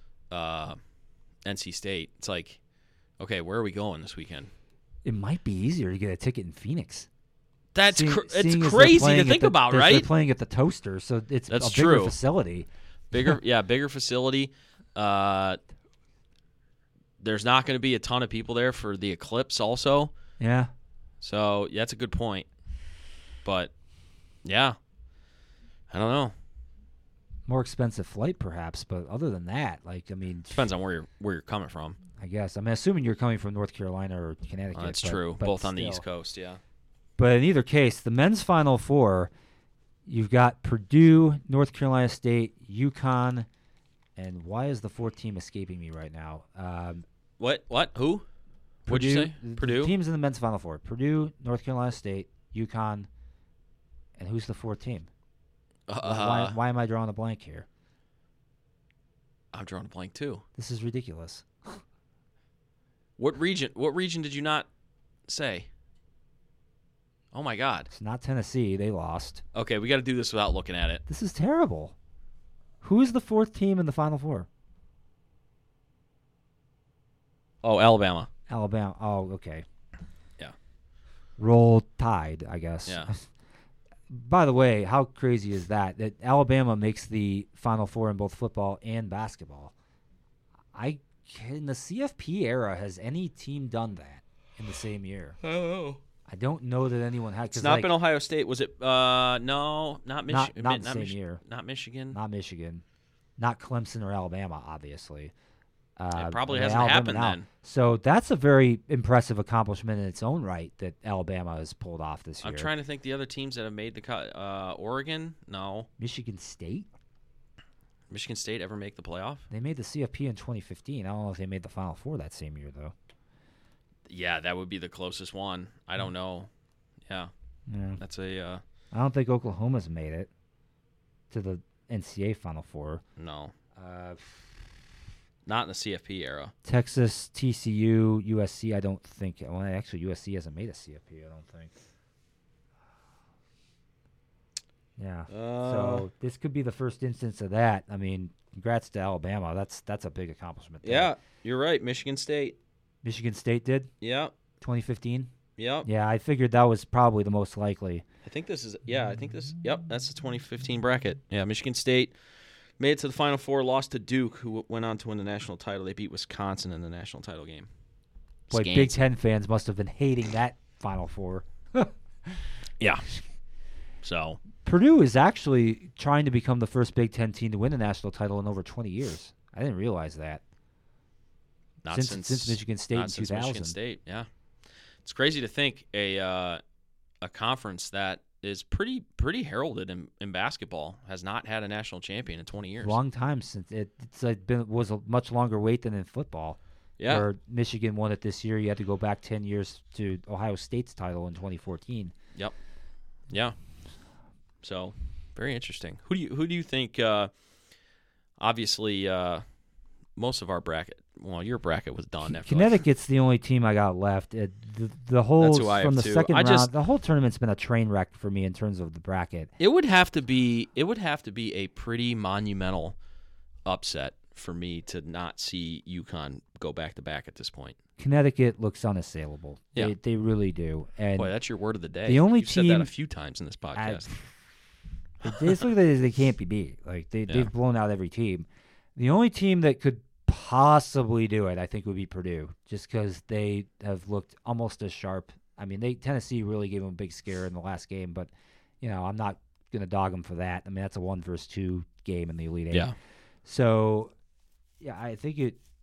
NC State, it's like, okay, where are we going this weekend? It might be easier to get a ticket in Phoenix. It's Seeing as they're crazy to playing think about, They're right? playing at the Toaster, so it's That's a bigger true. facility. Bigger facility. There's not going to be a ton of people there for the Eclipse also. Yeah. So, yeah, that's a good point. But, yeah, I don't know. More expensive flight, perhaps, but other than that, Depends on where you're coming from. I guess. Assuming you're coming from North Carolina or Connecticut. That's but- true. but Both on the still. East Coast, yeah. But in either case, the men's Final Four, you've got Purdue, North Carolina State, UConn, and why is the fourth team escaping me right now? What? Who? What'd you say? the Purdue? teams in the men's Final Four: Purdue, North Carolina State, UConn, and who's the fourth team? Why am I drawing a blank here? I'm drawing a blank too. This is ridiculous. What region did you not say? Oh my God. It's not Tennessee. They lost. Okay, we got to do this without looking at it. This is terrible. Who is the fourth team in the Final Four? Oh, Alabama. Alabama. Oh, okay. Yeah. Roll Tide, I guess. Yeah. By the way, how crazy is that? That Alabama makes the Final Four in both football and basketball. In the CFP era, has any team done that in the same year? I don't know. I don't know that anyone had. It's not been Ohio State. Was it? No, not Michigan. Not the same year. Not Michigan. Not Michigan. Not Clemson or Alabama, obviously. It probably and hasn't Alabama happened now. then. So that's a very impressive accomplishment in its own right that Alabama has pulled off this year. I'm trying to think the other teams that have made the cut. Oregon? No. Michigan State? Michigan State ever make the playoff? They made the CFP in 2015. I don't know if they made the Final Four that same year, though. Yeah, that would be the closest one. I don't know. Yeah, Yeah. that's a I don't think Oklahoma's made it to the NCAA Final Four. no. Not in the CFP era. Texas, TCU, USC, I don't think. Well, actually, USC hasn't made a CFP, I don't think. Yeah. So this could be the first instance of that. I mean, congrats to Alabama. That's a big accomplishment there. Yeah, you're right. Michigan State. Michigan State did Yeah. 2015. Yep. Yeah, I figured that was probably the most likely. I think this is. Yeah, I think this. Yep, that's the 2015 bracket. Yeah, Michigan State made it to the Final Four, lost to Duke, who went on to win the national title. They beat Wisconsin in the national title game. Boy, Big Ten fans must have been hating that Final Four. Yeah. So Purdue is actually trying to become the first Big Ten team to win a national title in over 20 years. I didn't realize that. not Since Michigan State in not since 2000. Michigan State. Yeah, it's crazy to think a conference that is pretty heralded in basketball has not had a national champion in 20 years. Long time since was a much longer wait than in football. Yeah. Where Michigan won it this year, you had to go back 10 years to Ohio State's title in 2014. Yep. Yeah. So, very interesting. Who do you think? Obviously, most of our bracket. Well, your bracket was done. After Connecticut's the only team I got left. The whole That's who I from have the too. second I round, just- the whole tournament's been a train wreck for me in terms of the bracket. It would have to be a pretty monumental upset for me to not see UConn go back to back at this point. Connecticut looks unassailable. Yeah. They really do. And Boy, that's your word of the day. the only You've said that team- a few times in this podcast. they just look at it as they can't be beat. Like they've blown out every team. The only team that could possibly do it, I think, would be Purdue, just because they have looked almost as sharp. I mean, Tennessee really gave them a big scare in the last game, but I'm not gonna dog them for that. I mean, that's a 1-2 game in the Elite Eight. Yeah. So, yeah, I think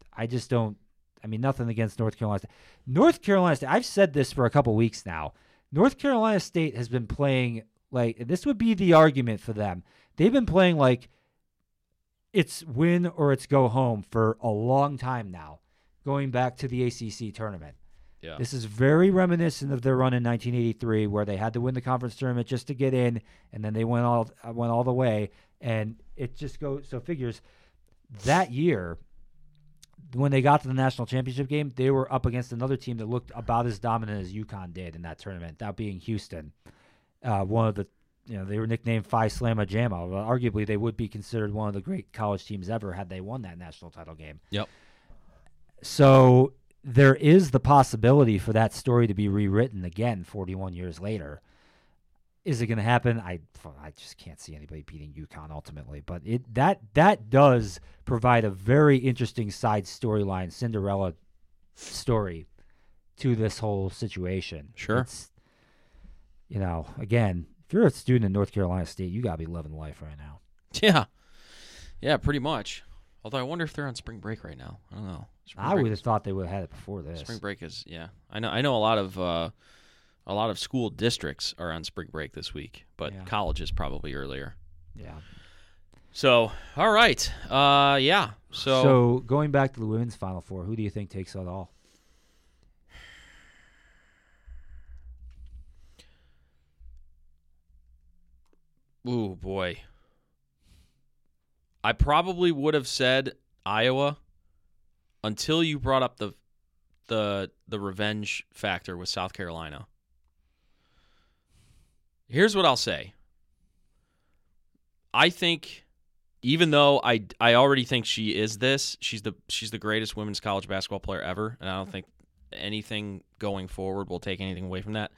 I just don't. I mean, nothing against North Carolina State. North Carolina State, I've said this for a couple weeks now. North Carolina State has been playing like, this would be the argument for them. They've been playing like it's win or it's go home for a long time now, going back to the ACC tournament. Yeah. This is very reminiscent of their run in 1983, where they had to win the conference tournament just to get in, and then they went all the way. And it just goes, so figures that year, when they got to the national championship game, they were up against another team that looked about as dominant as UConn did in that tournament, that being Houston. One of the, they were nicknamed Phi Slamma Jamma. Well, arguably, they would be considered one of the great college teams ever had they won that national title game. Yep. So there is the possibility for that story to be rewritten again 41 years later. Is it going to happen? I just can't see anybody beating UConn ultimately, but that does provide a very interesting side storyline, Cinderella story to this whole situation. Sure. It's, again, if you're a student in North Carolina State, you got to be living life right now. Yeah. Yeah, pretty much. Although I wonder if they're on spring break right now. I don't know. I would have thought they would have had it before this. Spring break is, yeah. I know a lot of school districts are on spring break this week, but college is probably earlier. Yeah. So, all right. Yeah. So going back to the women's Final Four, who do you think takes it all? Ooh, boy. I probably would have said Iowa until you brought up the revenge factor with South Carolina. Here's what I'll say. I think, even though I already think she is this, she's the greatest women's college basketball player ever, and I don't think anything going forward will take anything away from that.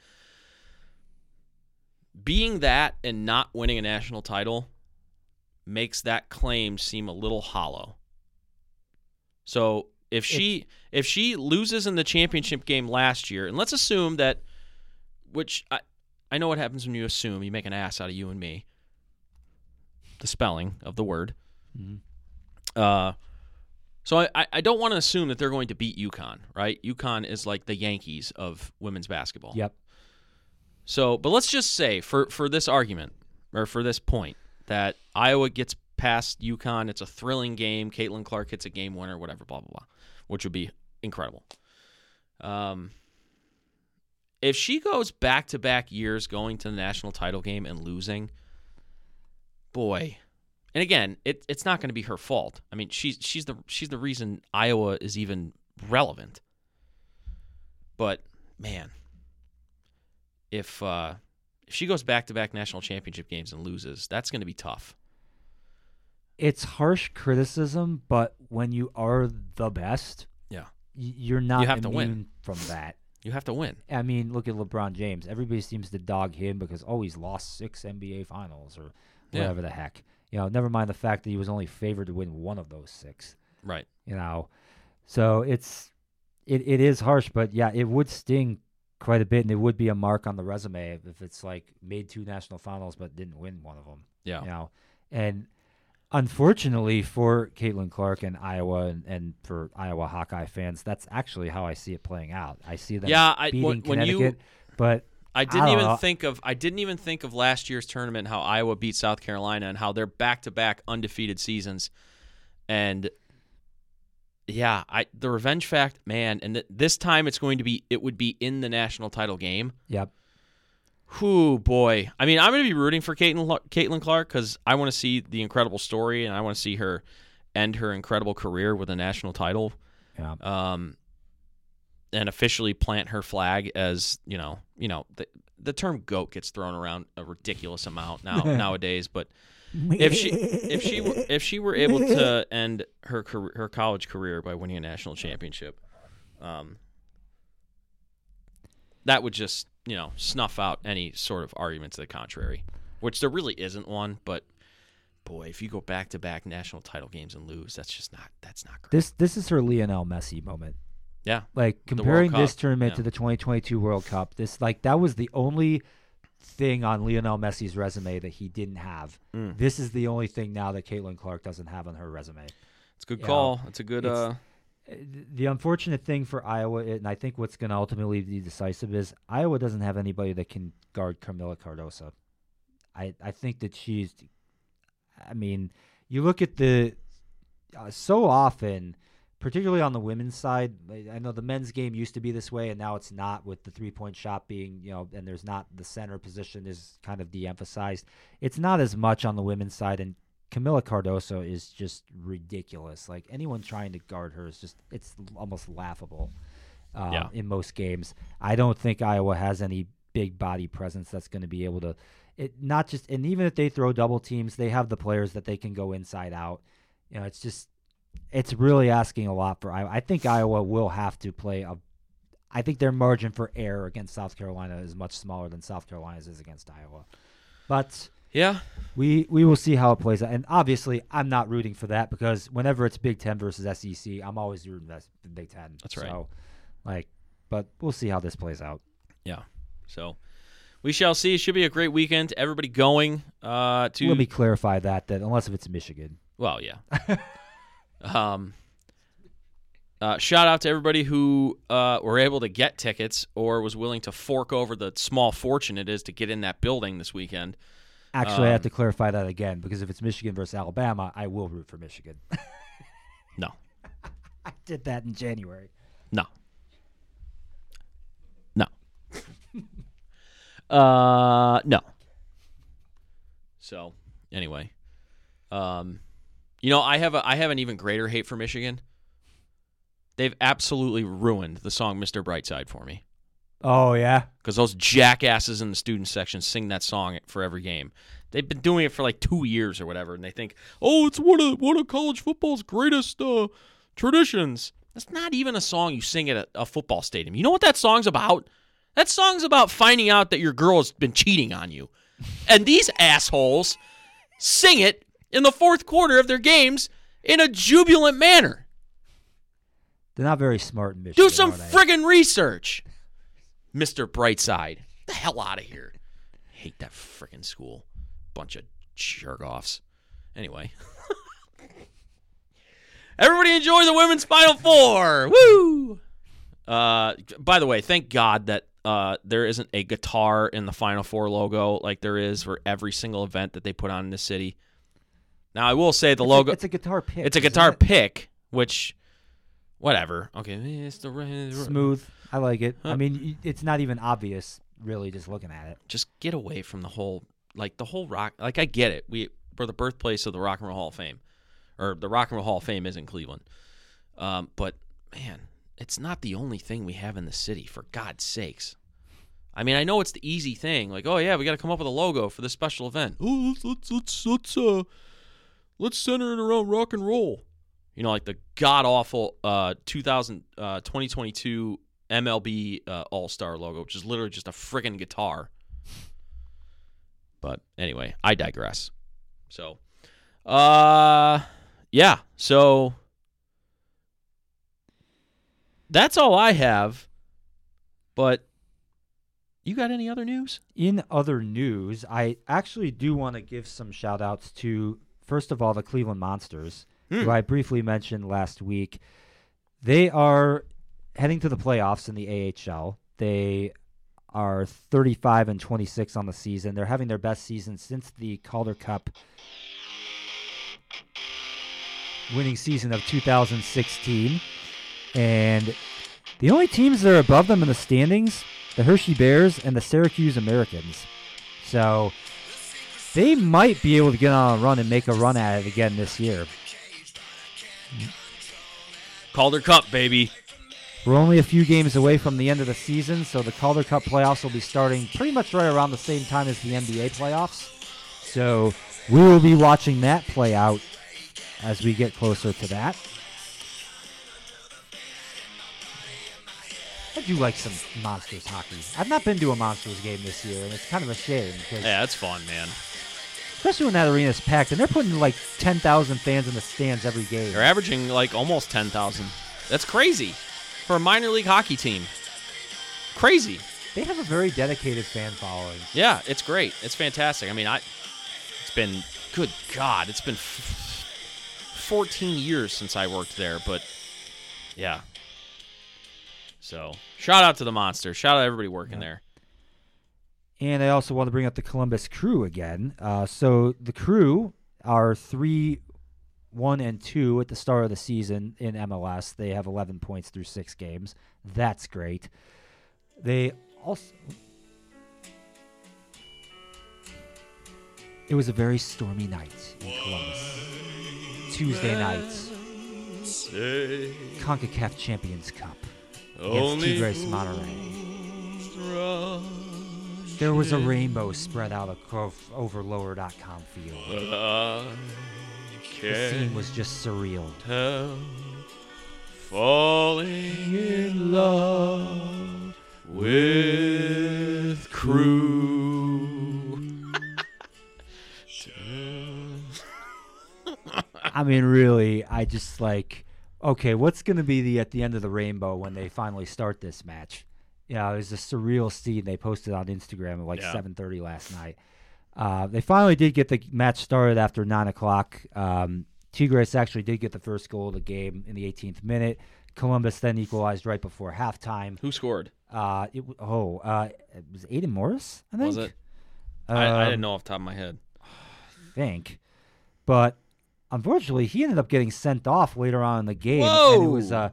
Being that and not winning a national title makes that claim seem a little hollow. So if she loses in the championship game last year, and let's assume that, which I know what happens when you assume, you make an ass out of you and me. The spelling of the word. Mm-hmm. So I don't want to assume that they're going to beat UConn, right? UConn is like the Yankees of women's basketball. Yep. So, but let's just say for this argument, or for this point, that Iowa gets past UConn. It's a thrilling game. Caitlin Clark hits a game winner, whatever, blah, blah, blah, which would be incredible. If she goes back-to-back years going to the national title game and losing, boy. And again, it's not going to be her fault. I mean, she's the reason Iowa is even relevant. But, man, if she goes back-to-back national championship games and loses, that's going to be tough. It's harsh criticism, but when you are the best, you're not immune from that. You have to win. I mean, look at LeBron James. Everybody seems to dog him because, he's lost 6 NBA finals or whatever the heck. Never mind the fact that he was only favored to win one of those 6. Right. So it is harsh, but yeah, it would sting quite a bit, and it would be a mark on the resume if it's like made 2 national finals but didn't win one of them. Yeah. And unfortunately for Caitlin Clark and Iowa and for Iowa Hawkeye fans, that's actually how I see it playing out. I see them beating Connecticut, but I didn't even think of last year's tournament, how Iowa beat South Carolina and how they're back-to-back undefeated seasons. And the revenge fact, man, and this time it would be in the national title game. Yep. Whew, boy. I mean, I'm going to be rooting for Caitlin Clark because I want to see the incredible story and I want to see her end her incredible career with a national title. Yeah. And officially plant her flag as, the term GOAT gets thrown around a ridiculous amount nowadays, but if she were able to end her college career by winning a national championship, that would just, snuff out any sort of argument to the contrary, which there really isn't one. But boy, if you go back-to-back national title games and lose, that's not great. This is her Lionel Messi moment. Yeah. Like comparing this tournament to the 2022 World Cup, that was the only thing on Lionel Messi's resume that he didn't have. This is the only thing now that Caitlin Clark doesn't have on her resume. It's a good call. It's a good The unfortunate thing for Iowa, and I think what's going to ultimately be decisive, is Iowa doesn't have anybody that can guard Camila Cardoso. I think that she's – I mean, you look at the so often, particularly on the women's side, I know the men's game used to be this way, and now it's not, with the three-point shot being, and there's not – the center position is kind of de-emphasized. It's not as much on the women's side, and Camila Cardoso is just ridiculous. Like, anyone trying to guard her is just – it's almost laughable in most games. I don't think Iowa has any big body presence that's going to be able to – and even if they throw double teams, they have the players that they can go inside out. It's just – it's really asking a lot for Iowa. I think Iowa will have to play I think their margin for error against South Carolina is much smaller than South Carolina's is against Iowa. But – yeah, we will see how it plays out. And obviously, I'm not rooting for that, because whenever it's Big Ten versus SEC, I'm always rooting for the Big Ten. That's right. So, but we'll see how this plays out. Yeah. So we shall see. It should be a great weekend. Everybody going to. Let me clarify that unless if it's Michigan. Well, yeah. Shout out to everybody who were able to get tickets or was willing to fork over the small fortune it is to get in that building this weekend. Actually, I have to clarify that again, because if it's Michigan versus Alabama, I will root for Michigan. No. I did that in January. No. No. So, anyway. I have an even greater hate for Michigan. They've absolutely ruined the song Mr. Brightside for me. Oh, yeah? Because those jackasses in the student section sing that song for every game. They've been doing it for like 2 years or whatever, and they think, oh, it's one of college football's greatest traditions. That's not even a song you sing at a football stadium. You know what that song's about? That song's about finding out that your girl has been cheating on you. And these assholes sing it in the fourth quarter of their games in a jubilant manner. They're not very smart in Michigan. Do some friggin' research. Mr. Brightside. Get the hell out of here. Hate that friggin' school. Bunch of jerk-offs. Anyway. Everybody enjoy the Women's Final Four. Woo! By the way, thank God that there isn't a guitar in the Final Four logo like there is for every single event that they put on in the city. Now, I will say the logo... It's a guitar pick. It's a guitar pick, which... Whatever. Okay. It's smooth. I like it. I mean, it's not even obvious, really, just looking at it. Just get away from the whole rock. Like, I get it. We're the birthplace of the Rock and Roll Hall of Fame. Or the Rock and Roll Hall of Fame is in Cleveland. But, man, it's not the only thing we have in the city, for God's sakes. I mean, I know it's the easy thing. Like, oh, yeah, we got to come up with a logo for this special event. Oh, let's center it around rock and roll. Like the god-awful 2022 MLB All-Star logo, which is literally just a friggin' guitar. But anyway, I digress. So, yeah. So, that's all I have. But you got any other news? In other news, I actually do want to give some shout-outs to, first of all, the Cleveland Monsters, who I briefly mentioned last week. They are heading to the playoffs in the AHL. They are 35-26 on the season. They're having their best season since the Calder Cup winning season of 2016. And the only teams that are above them in the standings, the Hershey Bears and the Syracuse Americans. So they might be able to get on a run and make a run at it again this year. Calder Cup, baby. We're only a few games away from the end of the season, so the Calder Cup playoffs will be starting pretty much right around the same time as the NBA playoffs. So we will be watching that play out as we get closer to that. I do like some Monsters hockey. I've not been to a Monsters game this year, and it's kind of a shame. Yeah, that's fun, man. Especially when that arena is packed, and they're putting like 10,000 fans in the stands every game. They're averaging like almost 10,000. That's crazy for a minor league hockey team. Crazy. They have a very dedicated fan following. Yeah, it's great. It's fantastic. I mean, it's been, good God, it's been 14 years since I worked there, but Yeah. So, shout out to the Monsters. Shout out to everybody working there. And I also want to bring up the Columbus Crew again. So the Crew are 3-1-2 at the start of the season in MLS. They have 11 points through 6 games. That's great. They also... It was a very stormy night in Columbus. Tuesday night. CONCACAF Champions Cup against Tigres Monterrey. There was a rainbow spread out over lower.com field. The scene was just surreal. Falling in love with Crew. I mean, really, I just okay, what's going to be at the end of the rainbow when they finally start this match? It was a surreal scene they posted on Instagram at 7:30 last night. They finally did get the match started after 9 o'clock. Tigres actually did get the first goal of the game in the 18th minute. Columbus then equalized right before halftime. Who scored? It was Aiden Morris, I think. Was it? I didn't know off the top of my head. I think. But unfortunately, he ended up getting sent off later on in the game. Whoa! And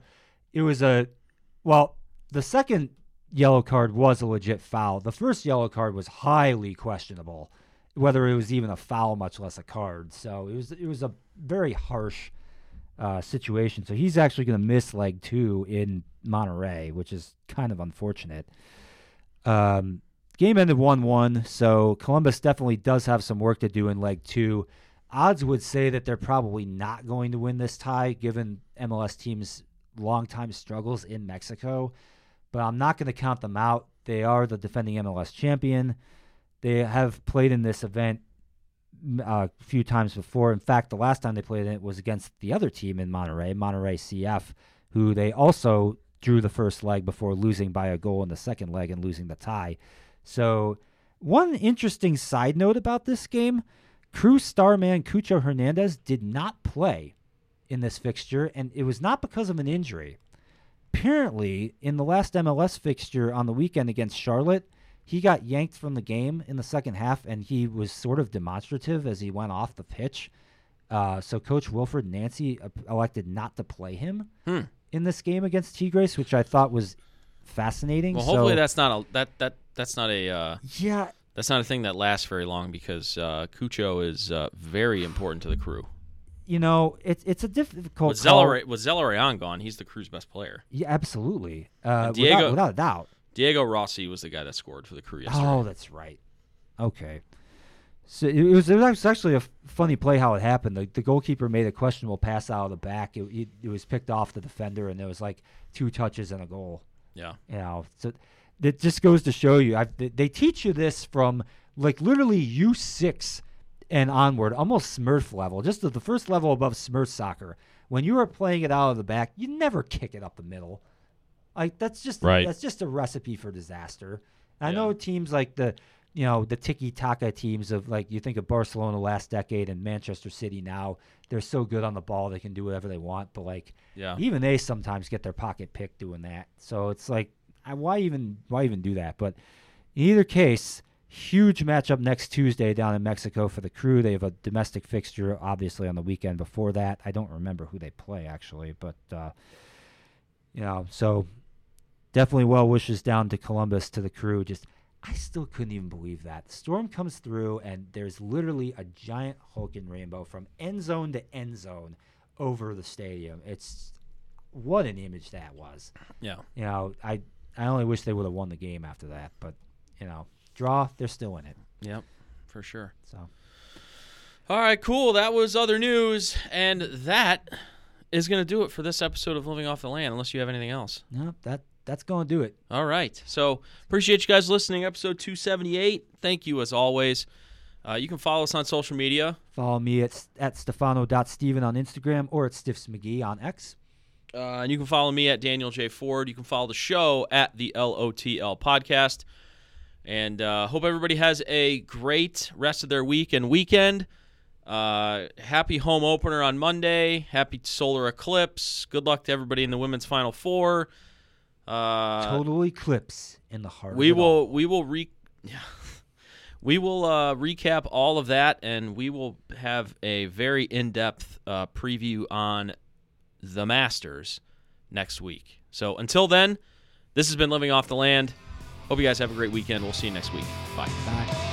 the second yellow card was a legit foul. The first yellow card was highly questionable, whether it was even a foul, much less a card. So it was a very harsh situation. So he's actually going to miss leg 2 in Monterrey, which is kind of unfortunate. Game ended 1-1, so Columbus definitely does have some work to do in leg 2. Odds would say that they're probably not going to win this tie, given MLS teams' long-time struggles in Mexico. But I'm not going to count them out. They are the defending MLS champion. They have played in this event a few times before. In fact, the last time they played in it was against the other team in Monterrey CF, who they also drew the first leg before losing by a goal in the second leg and losing the tie. So one interesting side note about this game, Crew star man Cucho Hernandez did not play in this fixture, and it was not because of an injury. Apparently, in the last MLS fixture on the weekend against Charlotte, he got yanked from the game in the second half, and he was sort of demonstrative as he went off the pitch. So Coach Wilfred Nancy elected not to play him in this game against Tigres, which I thought was fascinating. Well, hopefully that's not a thing that lasts very long, because Cucho is very important to the Crew. It's a difficult With Zelarayan gone, he's the Crew's best player. Yeah, absolutely. Diego, without a doubt. Diego Rossi was the guy that scored for the Crew yesterday. Oh, that's right. Okay. So it was actually a funny play how it happened. The goalkeeper made a questionable pass out of the back. It was picked off the defender, and there was 2 touches and a goal. Yeah. So it just goes to show you. They teach you this from literally U6 and onward, almost Smurf level, just the first level above Smurf soccer. When you are playing it out of the back, you never kick it up the middle. That's just a recipe for disaster. I know teams like the tiki-taka teams of you think of Barcelona last decade and Manchester City now, they're so good on the ball they can do whatever they want, but even they sometimes get their pocket picked doing that. So it's why even do that? But in either case, huge matchup next Tuesday down in Mexico for the Crew. They have a domestic fixture, obviously, on the weekend before that. I don't remember who they play, actually. But, so definitely well wishes down to Columbus, to the Crew. I still couldn't even believe that. The storm comes through, and there's literally a giant Hulking rainbow from end zone to end zone over the stadium. What an image that was. Yeah. I only wish they would have won the game after that. But, draw, they're still in it. Yep, for sure. So, all right, cool. That was other news, and that is going to do it for this episode of Living Off the Land, unless you have anything else. No, that's going to do it. All right. So, appreciate you guys listening. Episode 278. Thank you, as always. You can follow us on social media. Follow me at Stefano.Steven on Instagram or at StiffsMcGee on X. And you can follow me at Daniel J. Ford. You can follow the show at the LOTL Podcast. And hope everybody has a great rest of their week and weekend. Happy home opener on Monday. Happy solar eclipse. Good luck to everybody in the women's Final Four. Total eclipse in the heart. We of it all. will recap all of that, and we will have a very in-depth preview on the Masters next week. So until then, this has been Living Off the Land. Hope you guys have a great weekend. We'll see you next week. Bye. Bye.